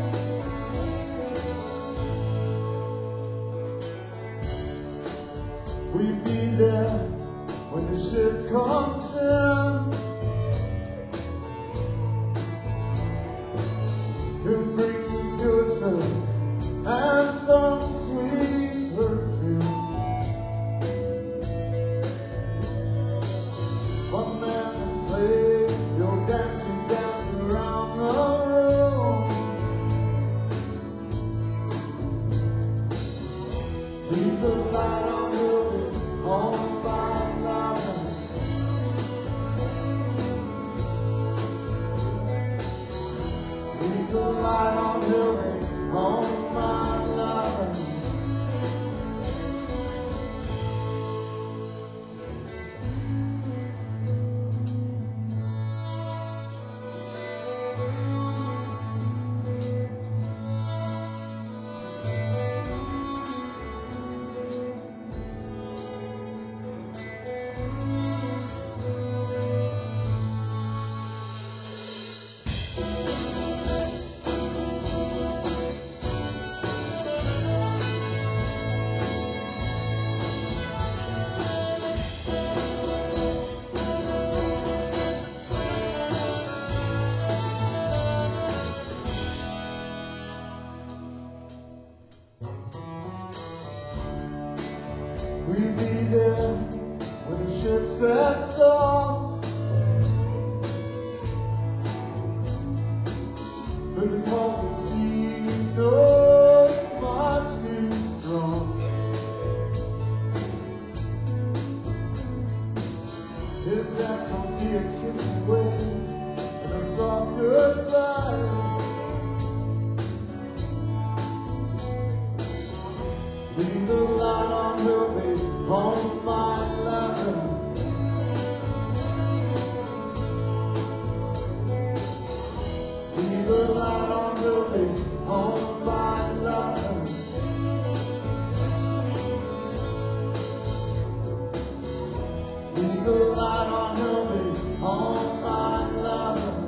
We'll be there when the ship comes in. He'll bring you yourself and some sweet perfume. One man can play your dancing dance around the room. Leave the light on, he'll be home by 11. Leave the light on, he'll be home by 11. We'll be there when the ship sets off. But because the sea knows much too strong. His acts will be a kiss away and a soft goodbye. Leave the light on, he'll be home by 11. Leave the light on, he'll be home by 11. Leave the light on, he'll be home by 11.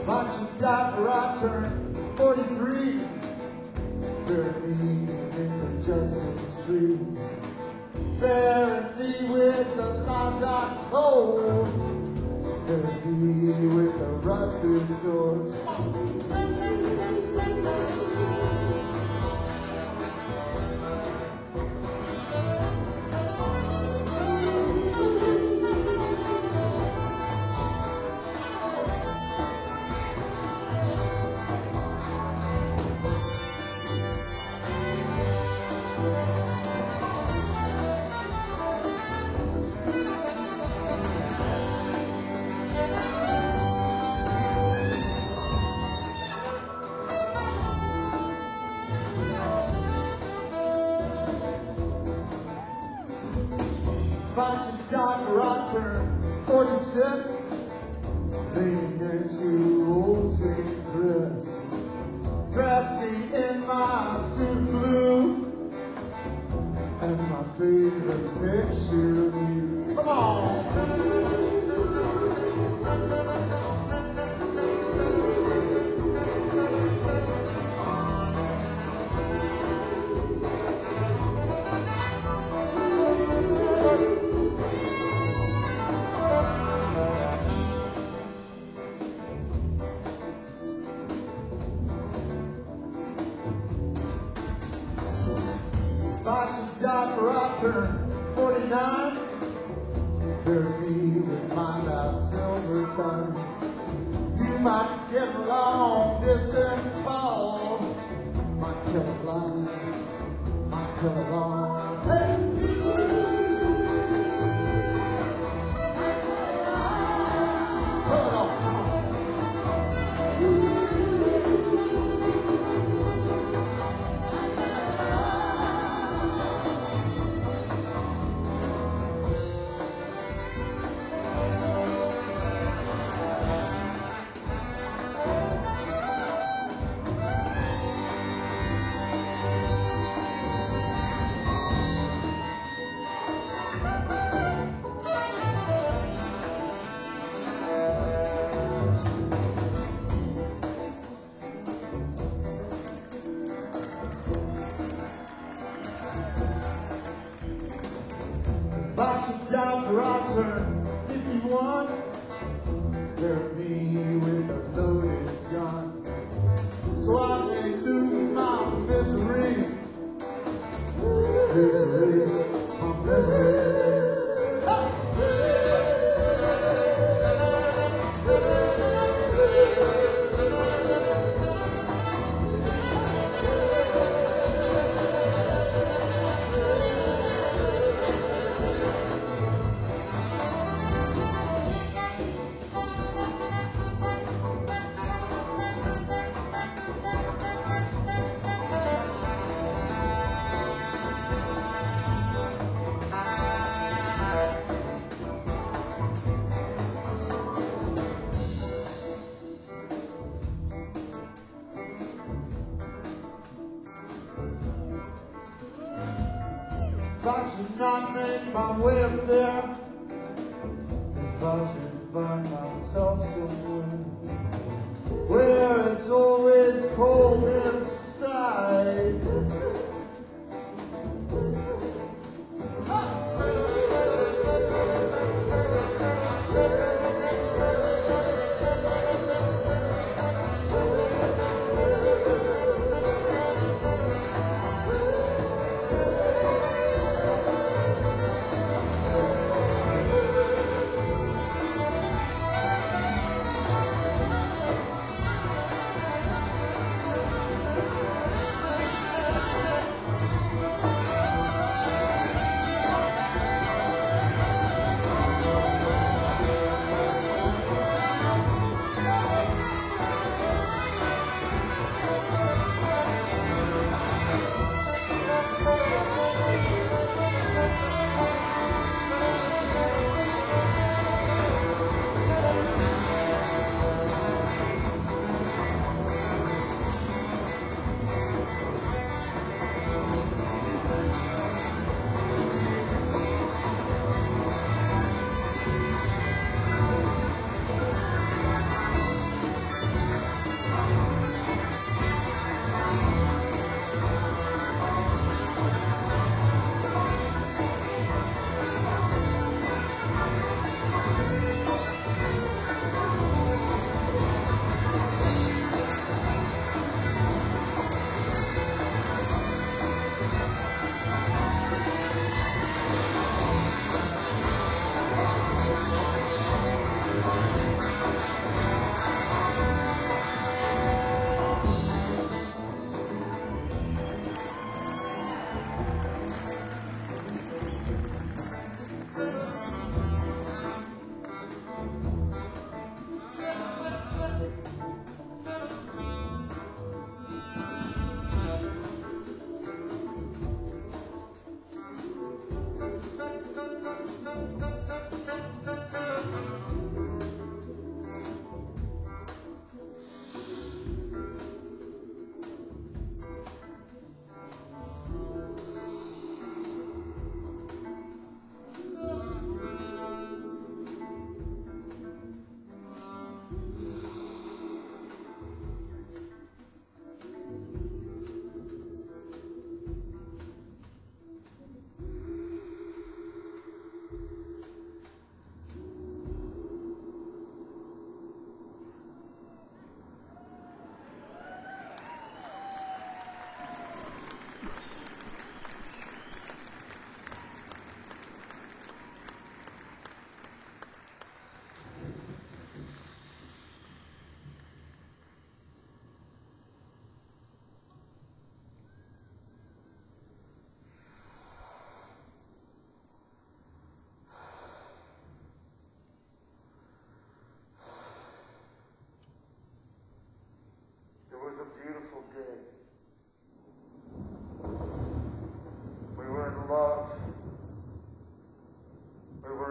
Watch you die for I turned 43. Bury me in the justice tree. Bury me with the lies I told. Bury me with a rusted sword. Watch you die for I turned 46. Leaning next to old St. Chris. Dress me in my suit blue. And my favorite picture of you. Come on! Watch you die for I turned 49. Bury me with my last silver tongue. You might get a long distance call. Might tell a lie, might tell a lie. Hey! Tell it all, come on. Watch you die for I turned 51. Bury me with a loaded gun. So I may lose my misery. Misery's my misery. I should not make my way up there. If I should find myself somewhere where it's always cold inside.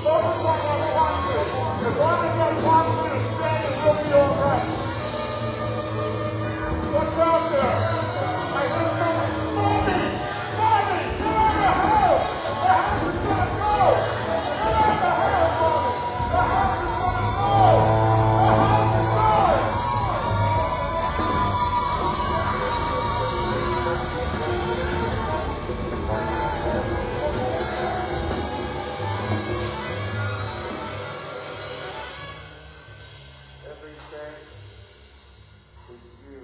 Focus on what wants you. As long as that wants you to stay, it will be all right. What's out there? I hear something. Mommy! Mommy! Get out of the house! The house is gonna go! Get out of the house, Mommy! The house is gonna go! The house is going! Everything is you.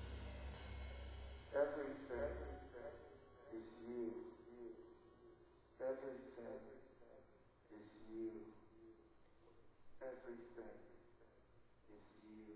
Everything is you. Everything is you. Everything is you.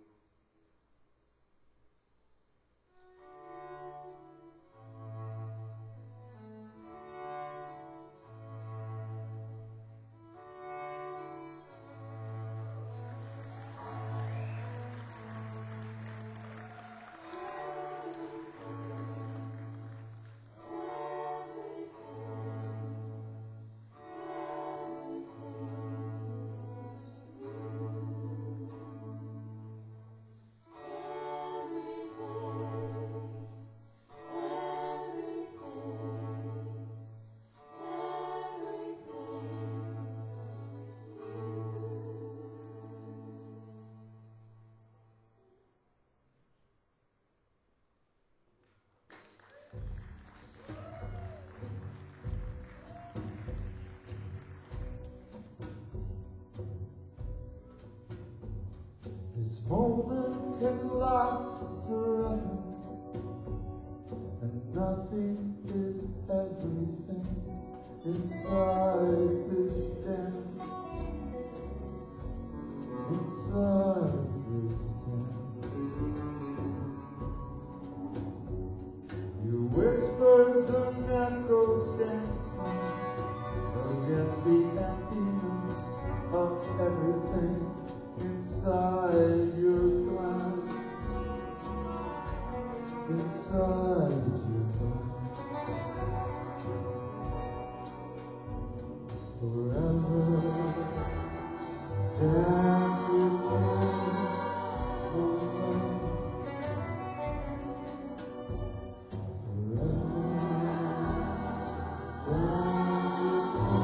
This moment can last forever, and nothing is everything inside this dance. Inside this dance, your whispers an echo dancing against the emptiness of everything inside your glance, inside your glance, forever dance with me, forever dance with me.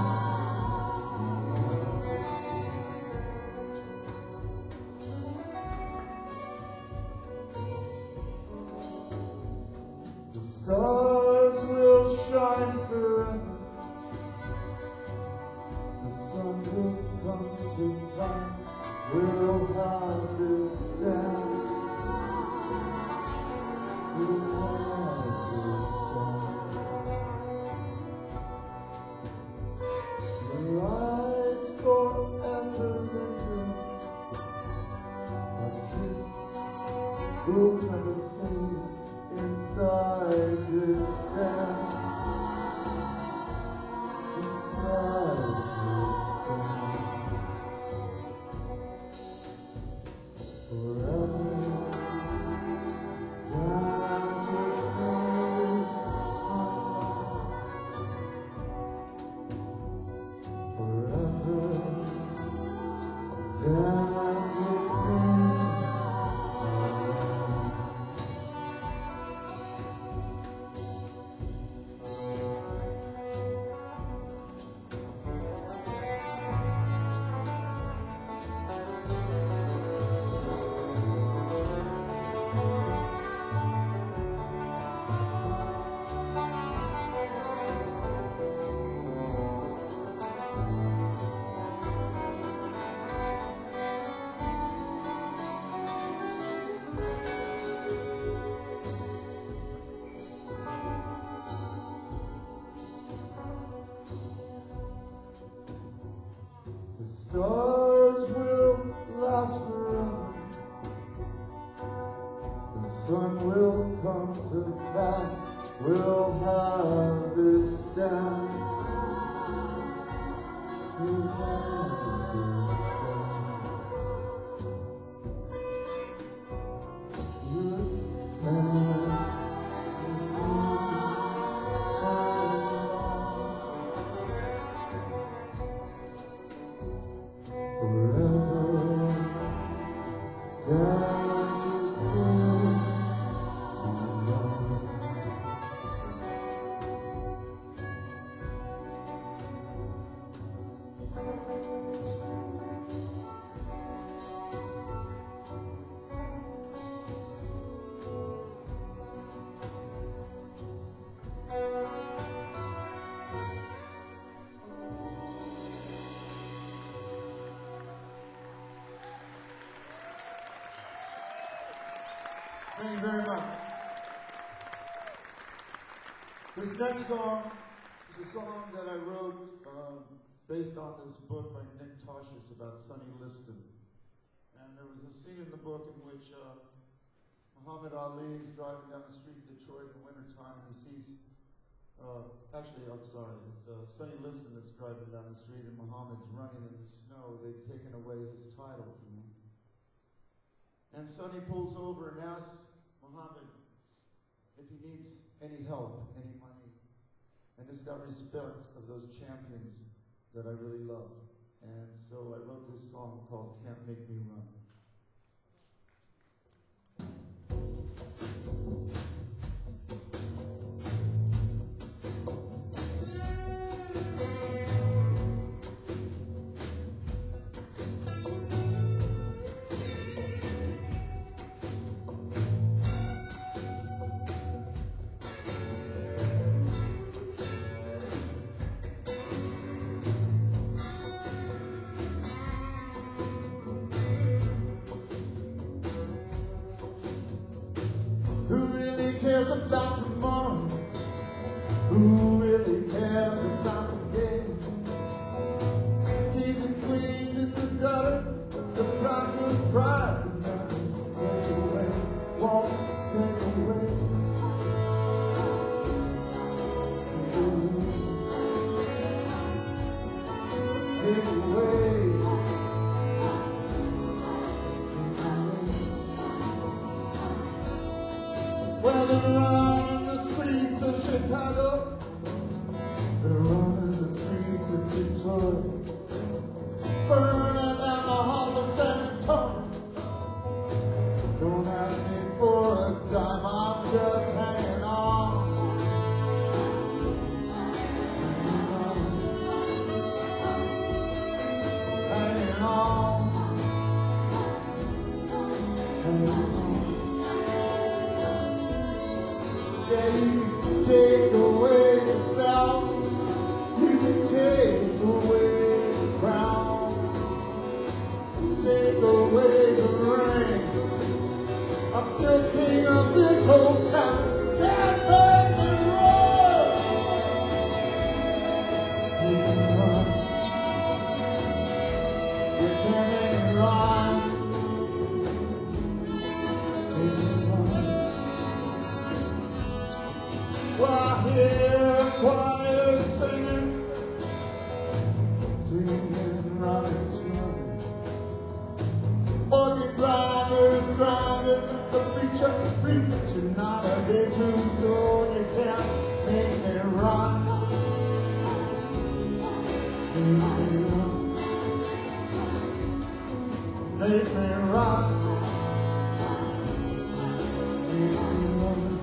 The stars will shine forever. The sun will come to pass. We'll have this dance. We'll have this dance. Your eyes forever linger. Our kiss will never fade. Inside this dance, inside this dance, forever dance with me, forever dance with me. The stars will last forever. The sun will come to pass. We'll have this dance. We'll have this dance. You dance with me and This next song is a song that I wrote based on this book by Nick Tosches about Sonny Liston. And there was a scene in the book in which Muhammad Ali is driving down the street in Detroit in the wintertime and he sees, it's Sonny Liston that's driving down the street and Muhammad's running in the snow. They've taken away his title from him. And Sonny pulls over and asks Muhammad if he needs any help, any money. And it's that respect of those champions that I really love. And so I wrote this song called Can't Make Me Run. Who really cares about tomorrow? Who really cares about the game? Kings and queens in the gutter, the price of pride can never take away, won't take away. Take away. Well, they're running the streets of Chicago. They're running the streets of Detroit. Burning down the halls of San Antonio. Don't ask me for a dime, I'm just hanging on. Hanging on. Hanging on. Yeah, you can take away the belt, you can take away the crown, take away the ring. I'm still king of this whole town. Can't make me run. You can run. You can't make me run. You can run. Well, I hear choirs singing, singing, running, tuning. Boys and drivers grinding, the preacher preaching, not a day too soon. You can't make me run. Make me run. Make me run. Make me run.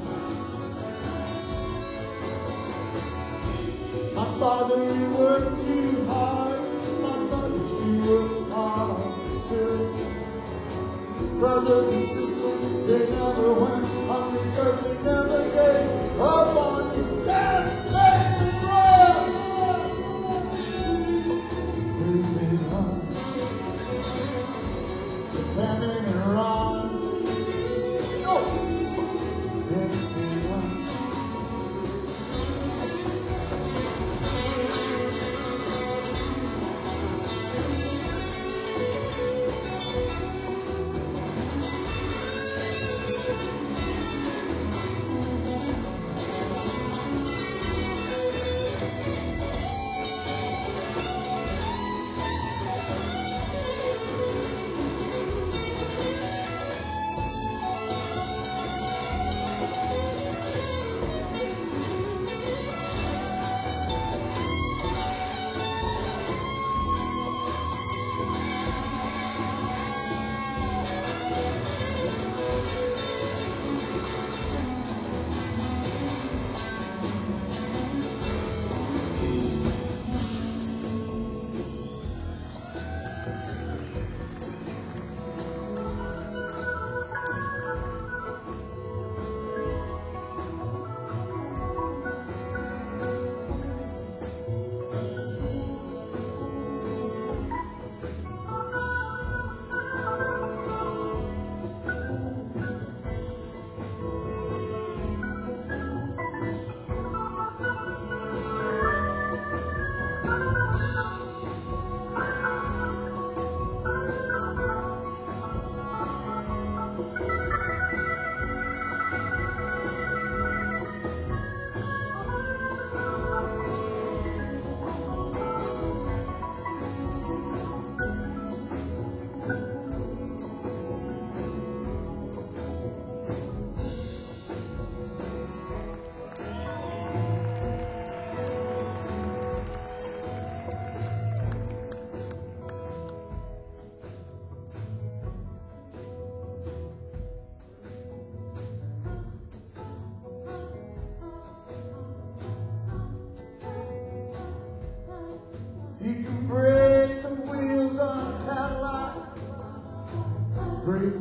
My father, he worked too hard. My mother, she worked hard too. Brothers and sisters, they never went hungry because they never gave up on you. Can't make me run. Make me run. You can't make me run. No. Make me run.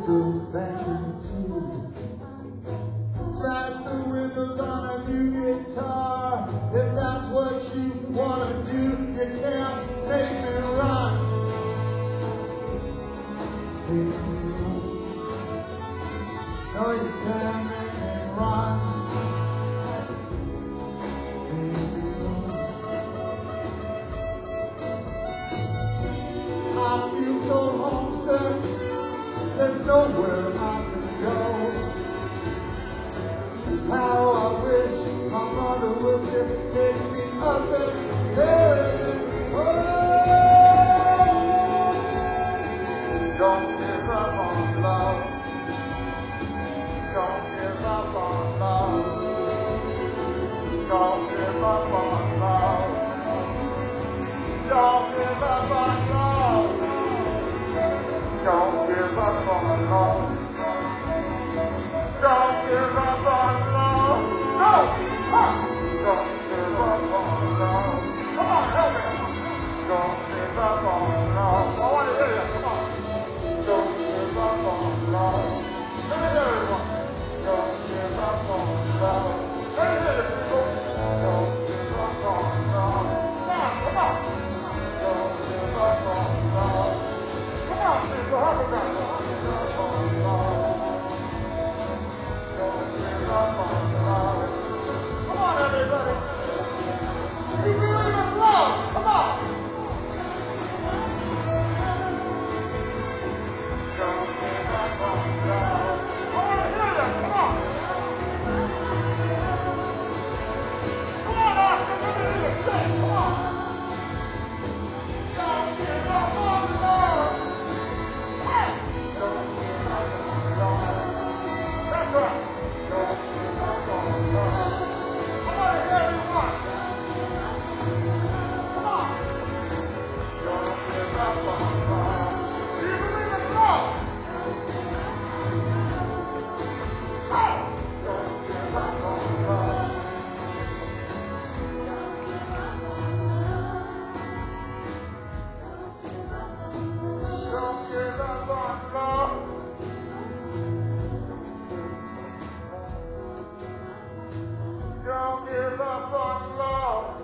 go back into. Smash the windows on a new guitar. If that's what you wanna do, you can't make me run. Make me run. No, you can't make me run. Make me run. I feel so homesick. There's nowhere I can go. How I wish my mother was here, pick me up and carry me home. Don't give up on love. Don't give up on love. Don't give up on love. Don't give up on love. Don't give up on love. Don't give up on love. No! Huh. Don't give up on love. Come on, help me. Don't give up on love. I want to hear you. Come on. Don't give up on love. Let me hear everyone. Don't give up on love. Let me hear you, people. Don't give up on love. Come on. Don't give up on love. Come on, people. Help me out. Don't give up on love. Don't give up on love. Come on, everybody. You believe in love. Come on. Don't give up on love. I want to hear that. Come on. Come on, Oscar. Let me hear you say. Come on. Don't give up on love. Hey. Don't give up on love. That's right. Don't give up on love. I want to hear everyone. Come on. Don't give up on love. Do you believe in love? Hey! Don't give up on love. Don't give up on love. Don't give up on love.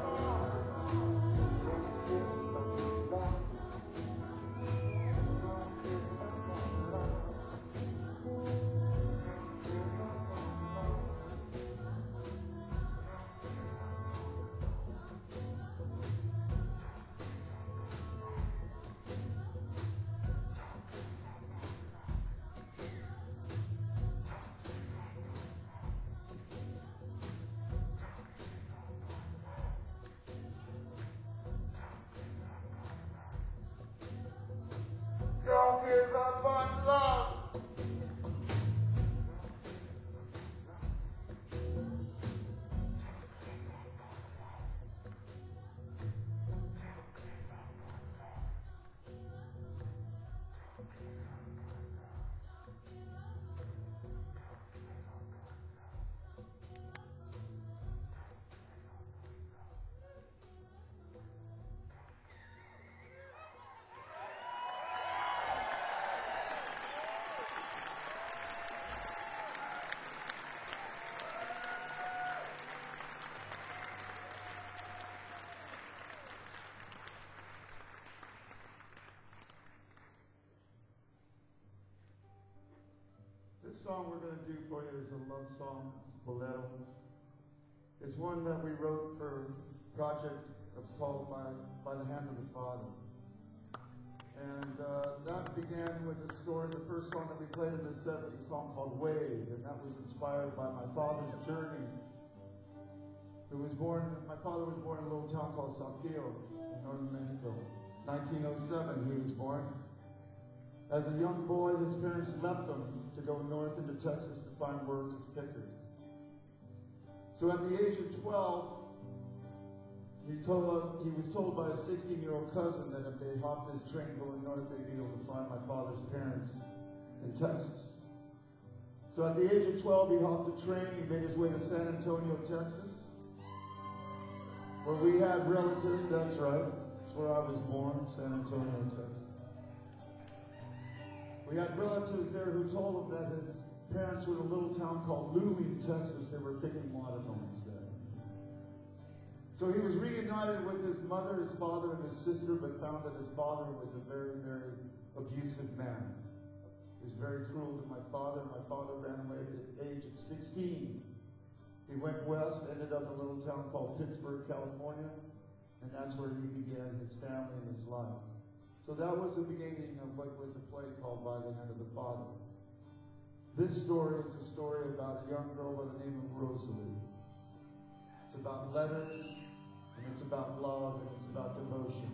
Don't give up on love. This song we're going to do for you is a love song, Bolero. It's one that we wrote for a project that's called By the Hand of the Father. And that began with a story, the first song that we played in the set was a song called Wave, and that was inspired by my father's journey. My father was born in a little town called Saltillo in northern Mexico. 1907 he was born. As a young boy, his parents left him to go north into Texas to find work as pickers. So at the age of 12, he was told by a 16-year-old cousin that if they hopped this train going north, they'd be able to find my father's parents in Texas. So at the age of 12, he hopped a train. He made his way to San Antonio, Texas, where we had relatives. That's right. That's where I was born, San Antonio, Texas. We had relatives there who told him that his parents were in a little town called Luling, Texas. They were picking watermelons there. So he was reunited with his mother, his father, and his sister, but found that his father was a very, very abusive man. He was very cruel to my father. My father ran away at the age of 16. He went west, ended up in a little town called Pittsburgh, California, and that's where he began his family and his life. So that was the beginning of what was a play called By the Hand of the Father. This story is a story about a young girl by the name of Rosalie. It's about letters, and it's about love, and it's about devotion.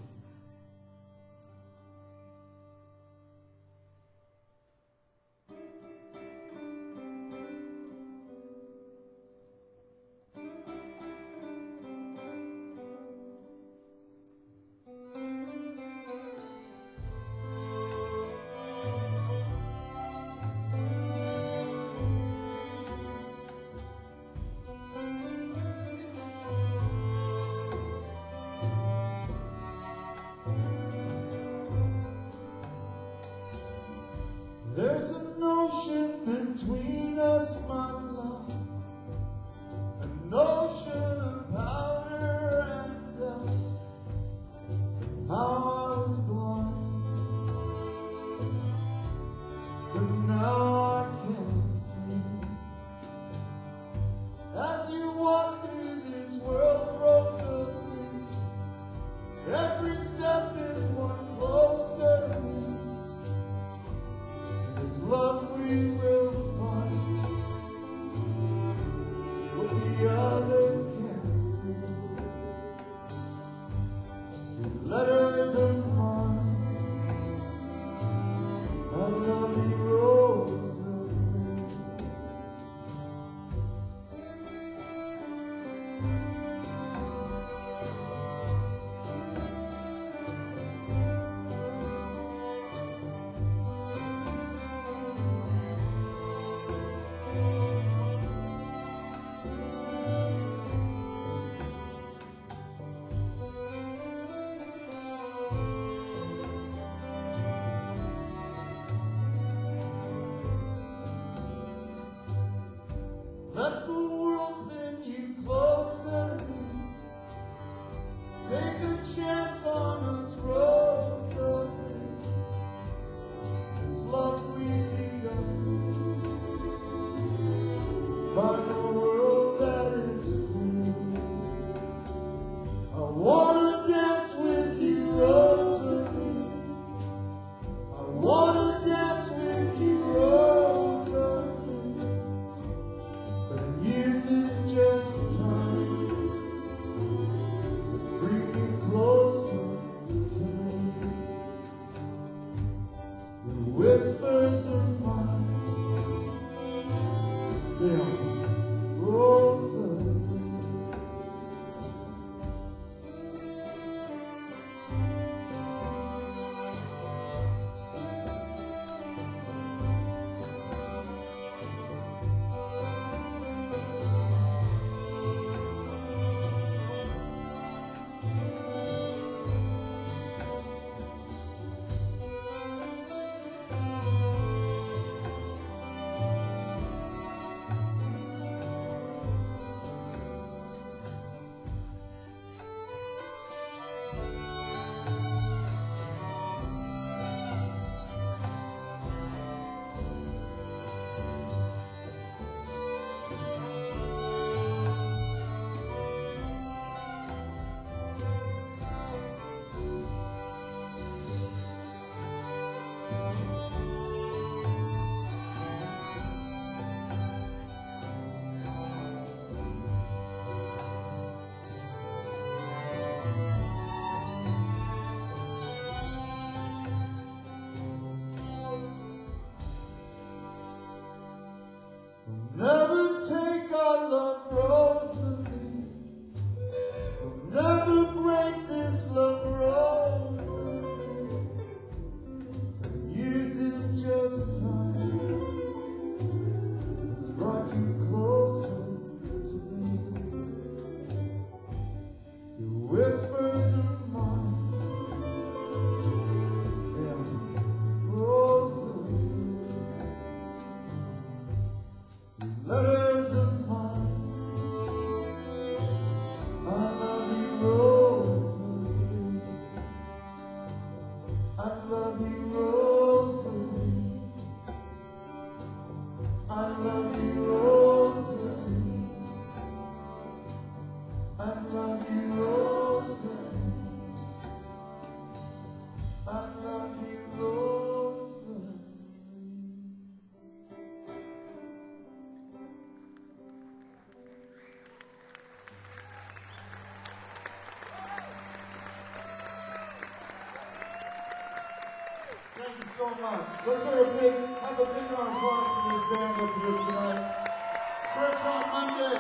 you so much. Let's have a big round of applause for this band up here tonight. Church on Monday.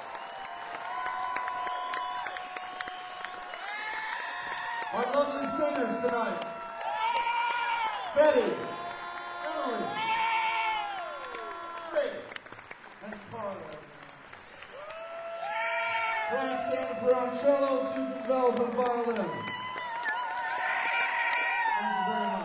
Our lovely singers tonight. Betty, Emily, Grace, and Carla. Brian Stanford on cello, Susan Bells on violin. Thank you very much.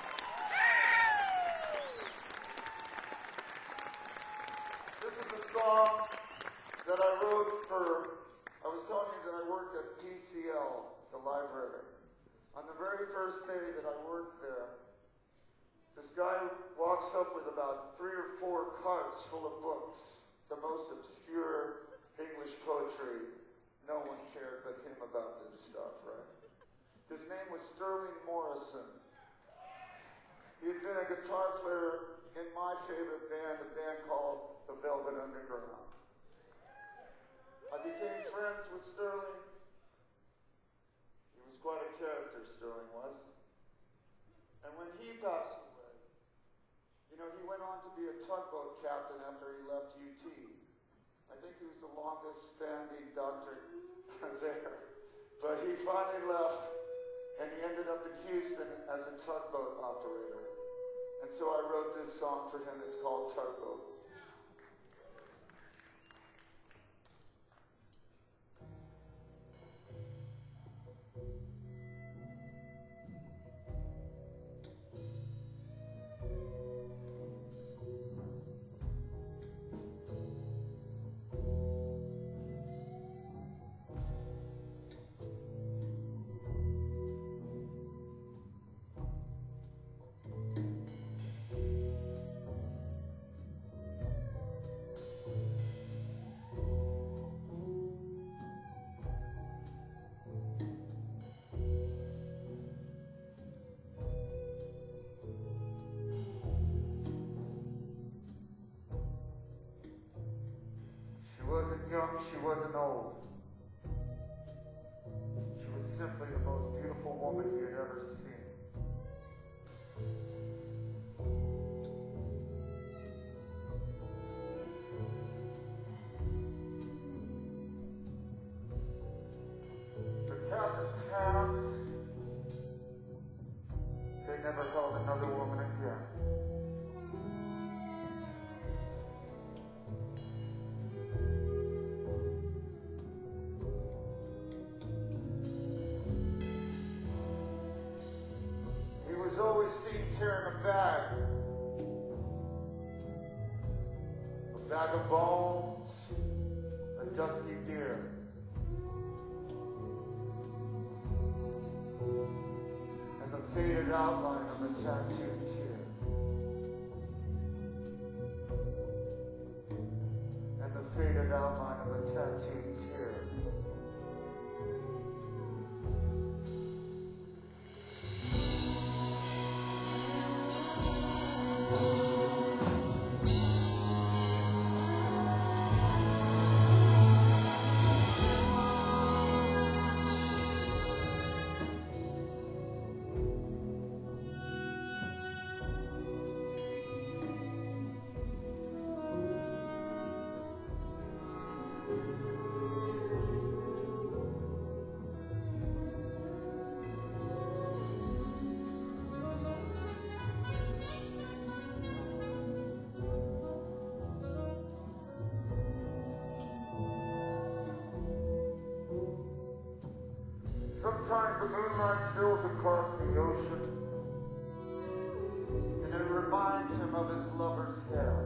This is a song that I wrote for, I was telling you that I worked at PCL, the library. On the very first day that I worked there, this guy walks up with about 3 or 4 carts full of books, the most obscure English poetry. No one cared but him about this stuff, right? His name was Sterling Morrison. He had been a guitar player in my favorite band, a band called The Velvet Underground. I became friends with Sterling. He was quite a character, Sterling was. And when he passed away, you know, he went on to be a tugboat captain after he left UT. I think he was the longest standing doctor there. But he finally left, and he ended up in Houston as a tugboat operator. And so I wrote this song for him. It's called Tugboat. She wasn't young, she wasn't old. She was simply the most beautiful woman he had ever seen. The captain's hands, they never held another woman again. He was always seen carrying a bag of bones, a dusty deer. And the faded outline of a tattooed tear. And the faded outline of a tattooed tear. Sometimes the moonlight spills across the ocean, and it reminds him of his lover's hair.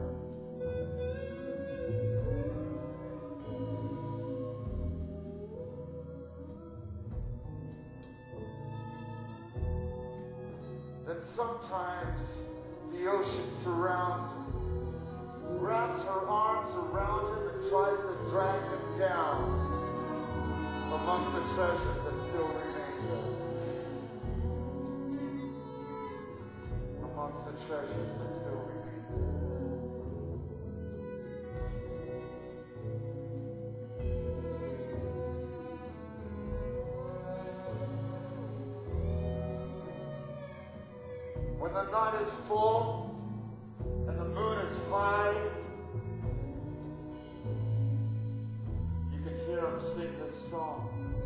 That sometimes the ocean surrounds him, wraps her arms around him and tries to drag him down amongst the treasures that still remain there. Amongst the treasures that still remain there. When when the night is full and the moon is high, you can hear him sing this song.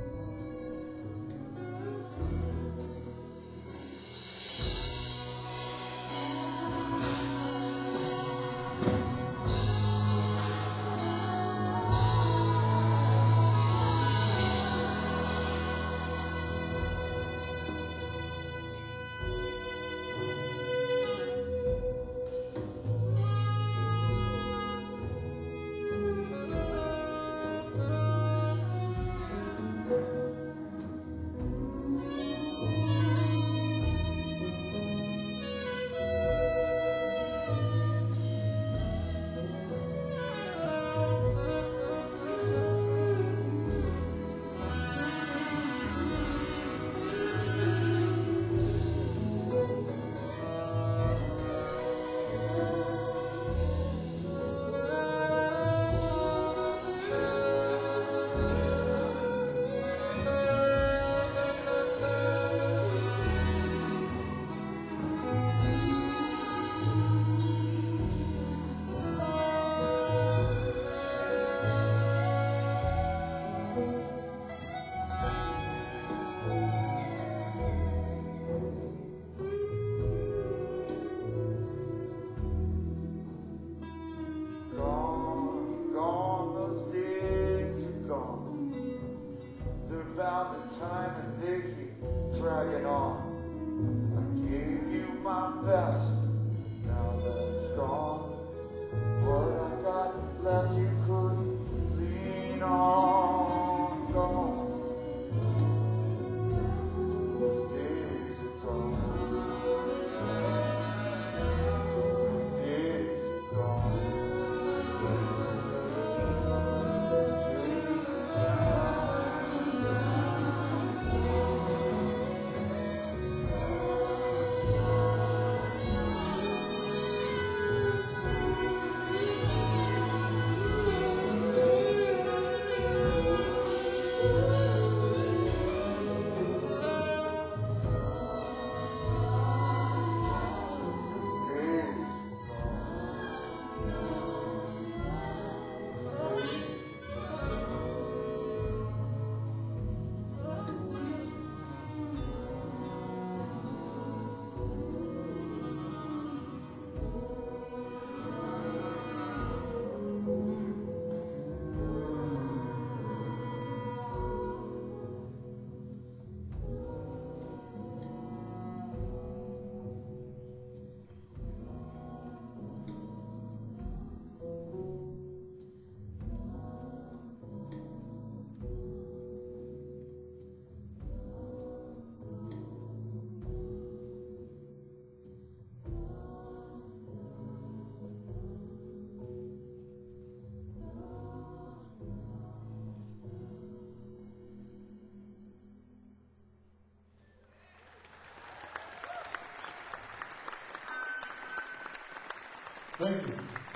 Thank you.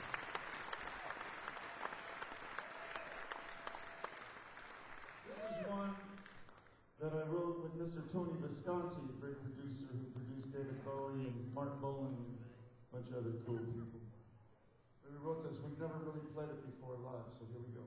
This is one that I wrote with Mr. Tony Visconti, a great producer who produced David Bowie and Mark Bolan and a bunch of other cool people. We wrote this. We've never really played it before live, so here we go.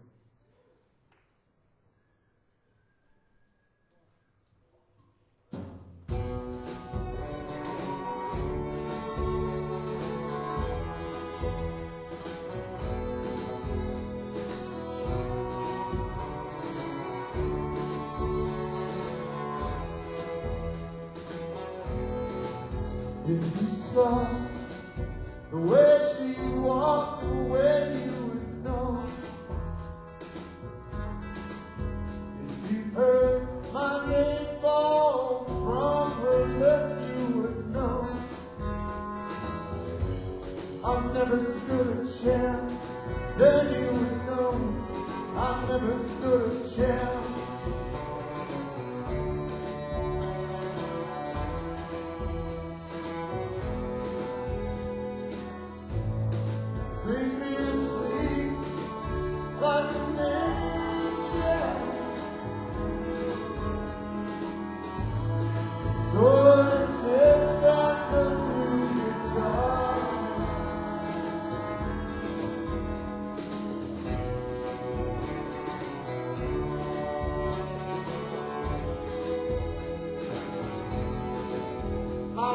If you saw the way she walked away, you would know. If you heard my name fall from her lips, you would know. I've never stood a chance, then you would know. I've never stood a chance. Sing me asleep like an angel. Sword and kiss and perfume.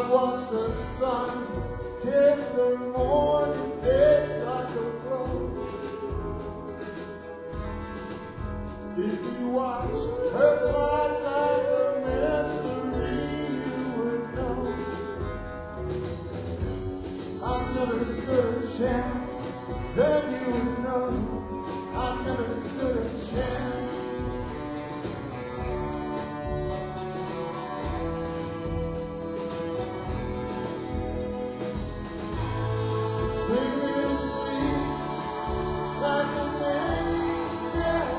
watch the sun kiss her morning face like a glove. If you watch her glide like a mystery, you would know. I've never stood a chance, then you would know. I've never stood a chance. Sing real sweet like an angel.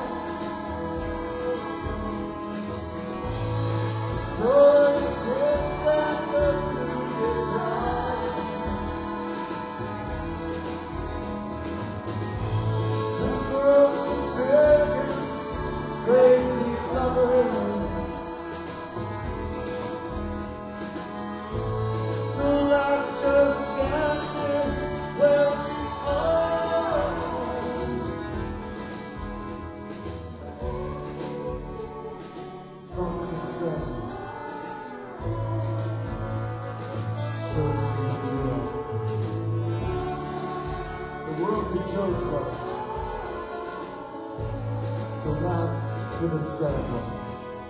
So you kiss and the blue guitar. This world's the biggest crazy lover. So let's just dance here where we are. Something strange shows me real. The world's a joke, brother. So laugh to the sad ones.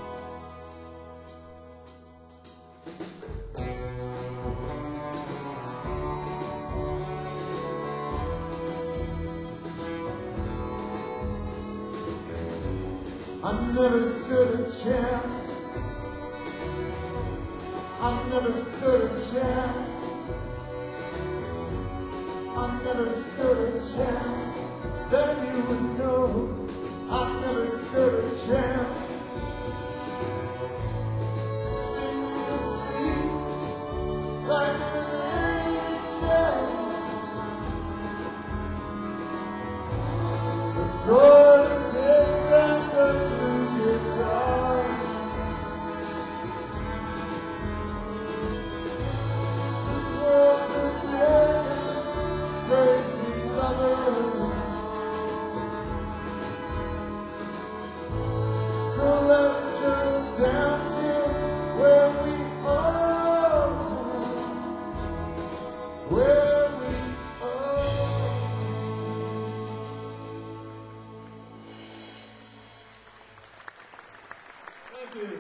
I never stood a chance. I never stood a chance. I never stood a chance. Then you would know. I never stood a chance. Sing me to sleep like an angel. The sword of this and the blue guitar. This world's a biggest crazy lover. So let's just dance here where we are. Where we are. Thank you.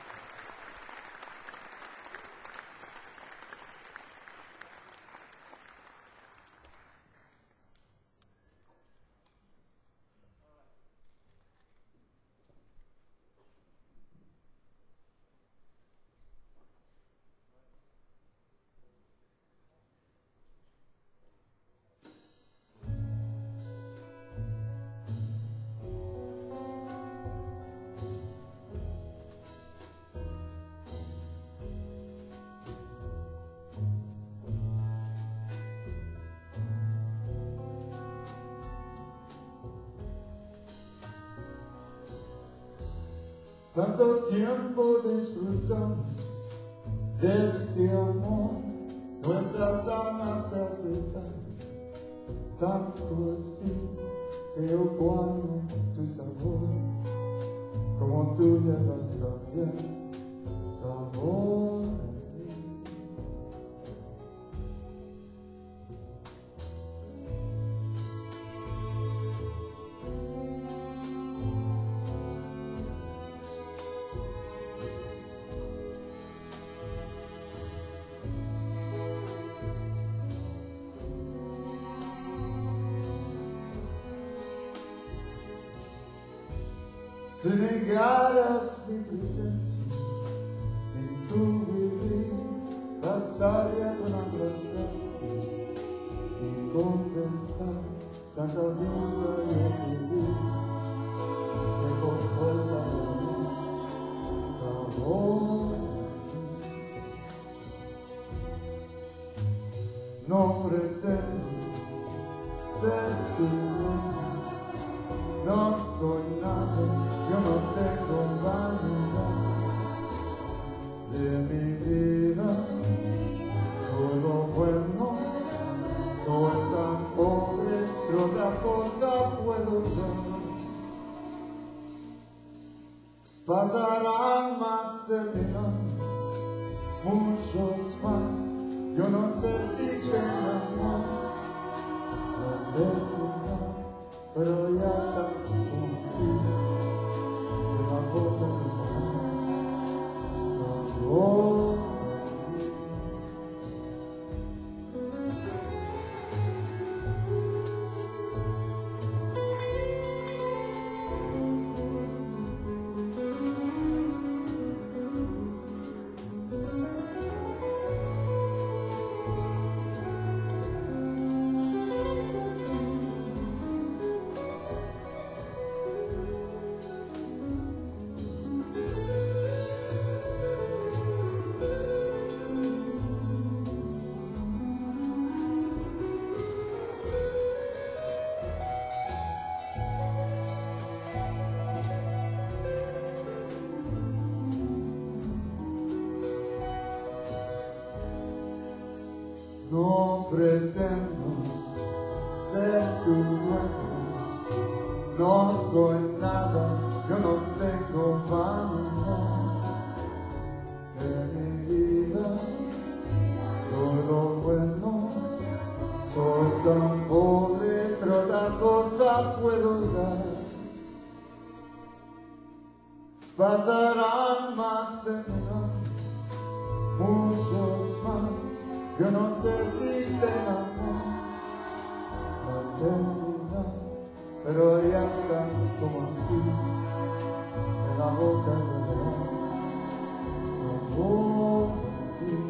Tanto tiempo disfrutamos de este amor, nuestras almas se acercan, tanto así que yo guardo tu sabor, como tú llevas también sabor a mí. Si negaras mi presencia en tu vivir, bastaría con abrazarte y confesar tanta vida y ofrecer que con fuerza de más sabor. No pretendo ser tu dueño, no soy nada, yo no tengo vanidad de mi vida, todo bueno, soy tan pobre, pero otra cosa puedo dar. Pasarán más de 1000 años muchos más. Yo no sé si tengas más la eternidad, pero ya tanto aquí de la boca de más sabor. No pretendo ser tu dueño, no soy nada, yo no tengo vanidad de mi vida, todo bueno, soy tan pobre, pero otra cosa puedo dar. Pasarán más de 1000 años, muchos más. Yo no sé si tengas la eternidad, pero ya están como aquí, en la boca de verás sabor de ti.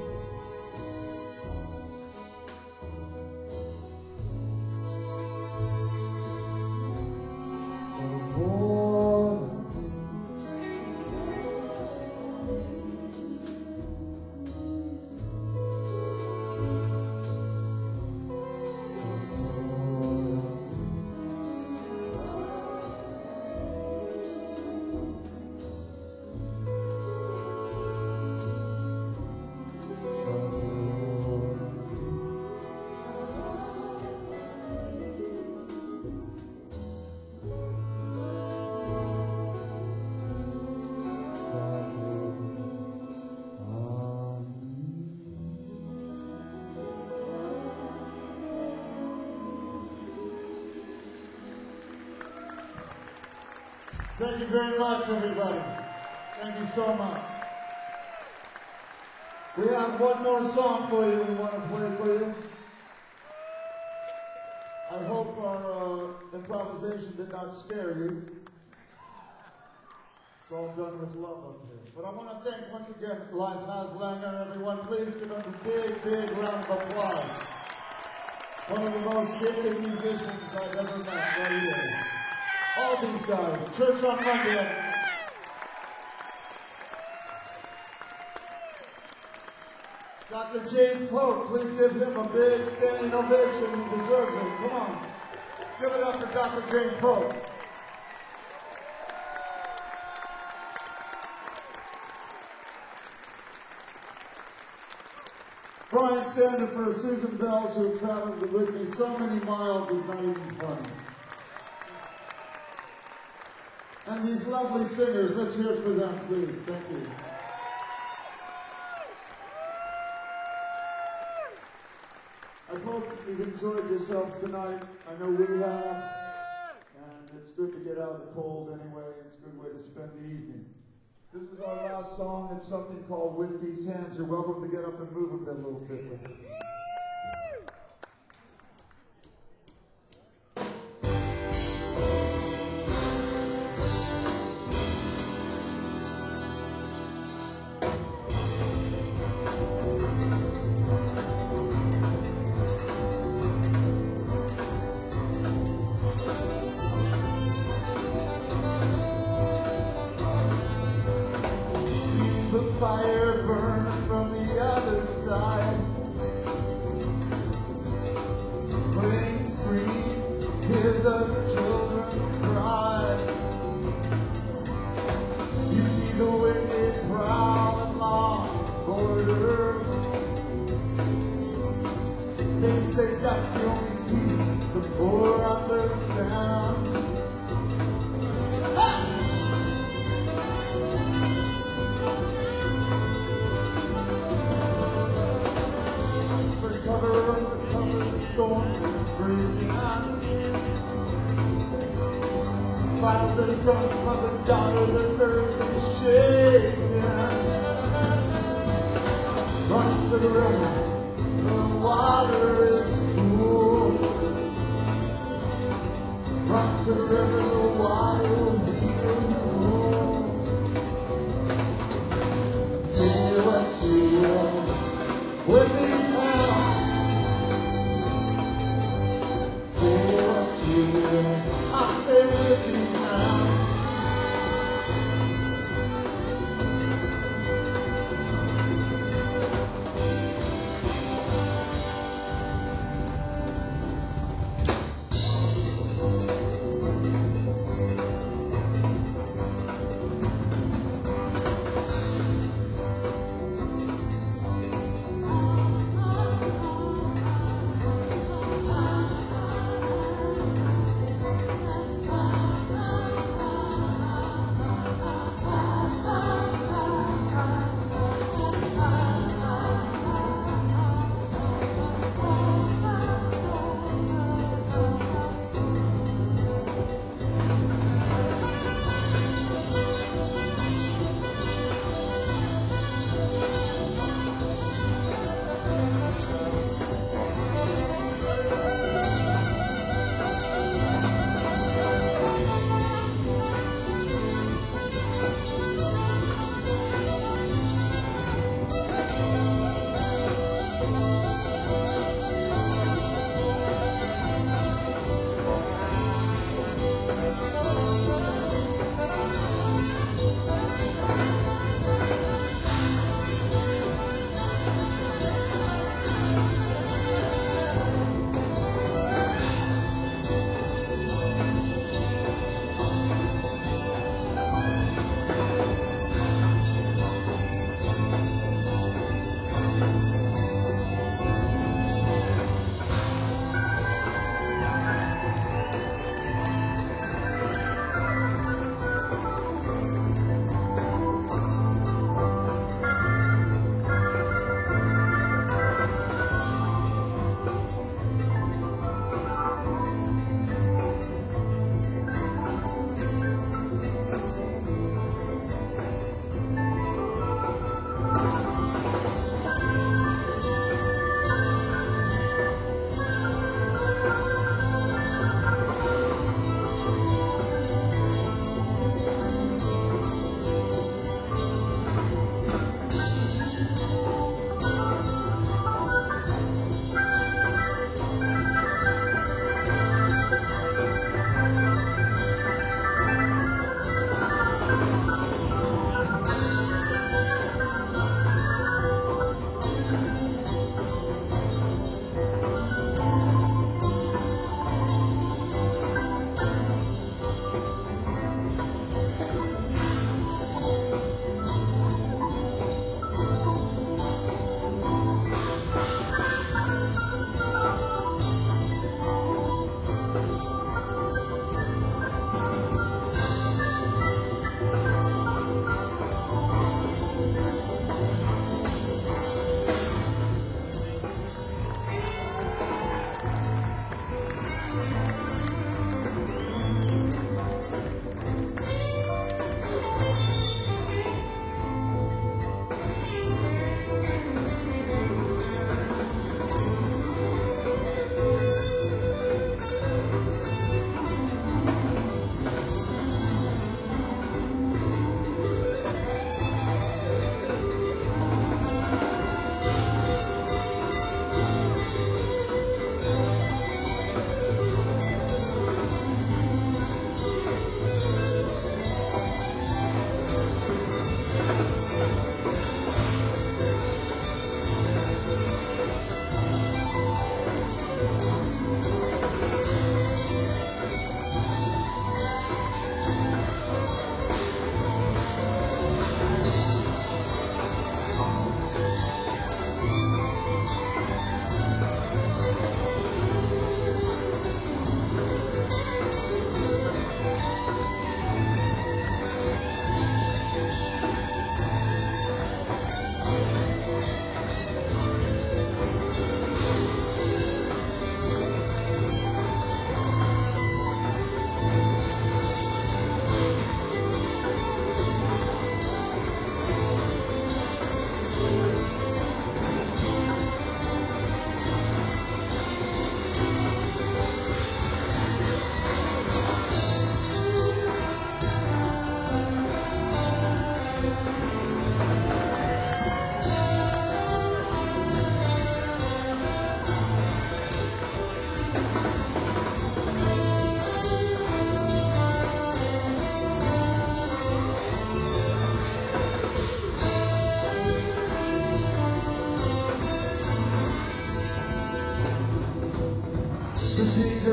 Sabor de ti. Thank you very much, everybody. Thank you so much. We have one more song for you we want to play for you. I hope our improvisation did not scare you. It's all done with love up here. But I want to thank once again Elias Haslanger, everyone. Please give them a big, big round of applause. One of the most gifted musicians I've ever met right here. All these guys. Church on Monday. Dr. James Pope, please give him a big standing ovation. He deserves it. Come on. Give it up for Dr. James Pope. Brian Standard for Susan Bells, who traveled with me so many miles, is not even funny. And these lovely singers, let's hear it for them, please. Thank you. I hope you've enjoyed yourself tonight. I know we have. And it's good to get out of the cold anyway. It's a good way to spend the evening. This is our last song. It's something called With These Hands. You're welcome to get up and move a little bit with us. Fire burning from the other side. Flames scream, hear the children cry. You see the wicked prowling along the border. They say that's the only peace the poor understand. Father, Son, Mother, Daughter, the earth is shaking. Run to the river, the water is cool. Run to the river, the water will be cool. See what you want with these hands. See what you want. I say with these hands.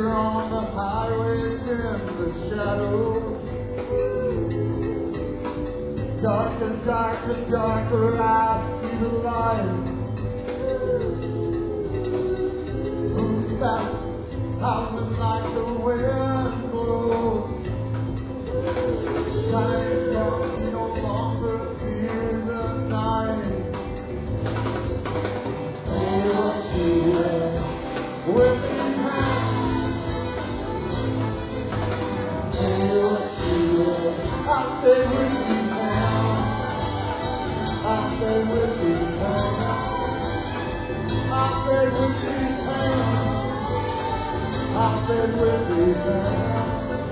Here on the highways in the shadows, darker, darker, darker, I see the light. Move fast, howling like the wind blows. Time comes, we no longer fear the night. Say what you will with these hands. Say what you will. I say with these hands. I say with these hands. I say with these hands. I say with these hands.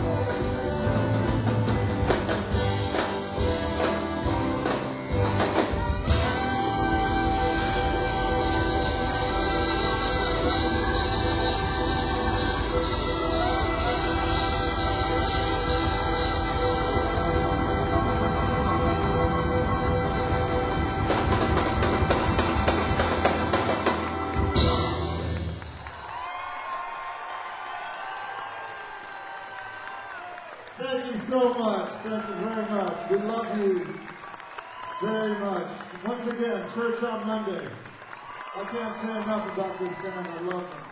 Thank you so much. Thank you very much. We love you very much. Once again, church on Monday. I can't say enough about this band. I love them.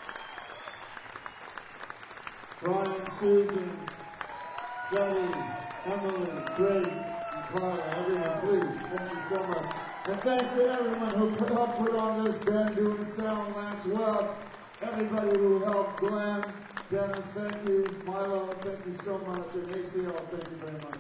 Brian, Susan, Betty, Emily, Grace, and Clara, everyone, please. Thank you so much. And thanks to everyone who helped put on this band, doing sound, Lance Webb, everybody who helped, Glenn, Dennis, thank you. Milo, thank you so much. And ACL, thank you very much.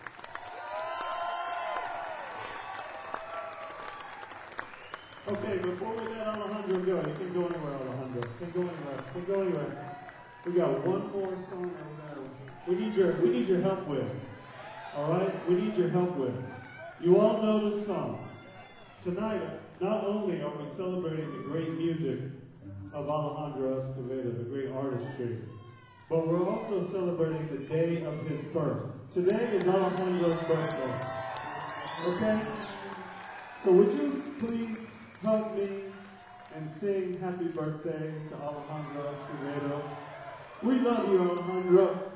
Okay, before we let Alejandro go, you can go anywhere, Alejandro. You can go anywhere. You can go anywhere. We got one more song that we need your help with. All right? We need your help with. You all know this song. Tonight, not only are we celebrating the great music of Alejandro Escovedo, the great artistry, but we're also celebrating the day of his birth. Today is Alejandro's birthday. Okay? So would you please hug me and sing happy birthday to Alejandro Escovedo? We love you, Alejandro.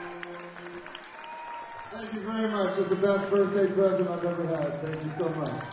Thank you very much. It's the best birthday present I've ever had. Thank you so much.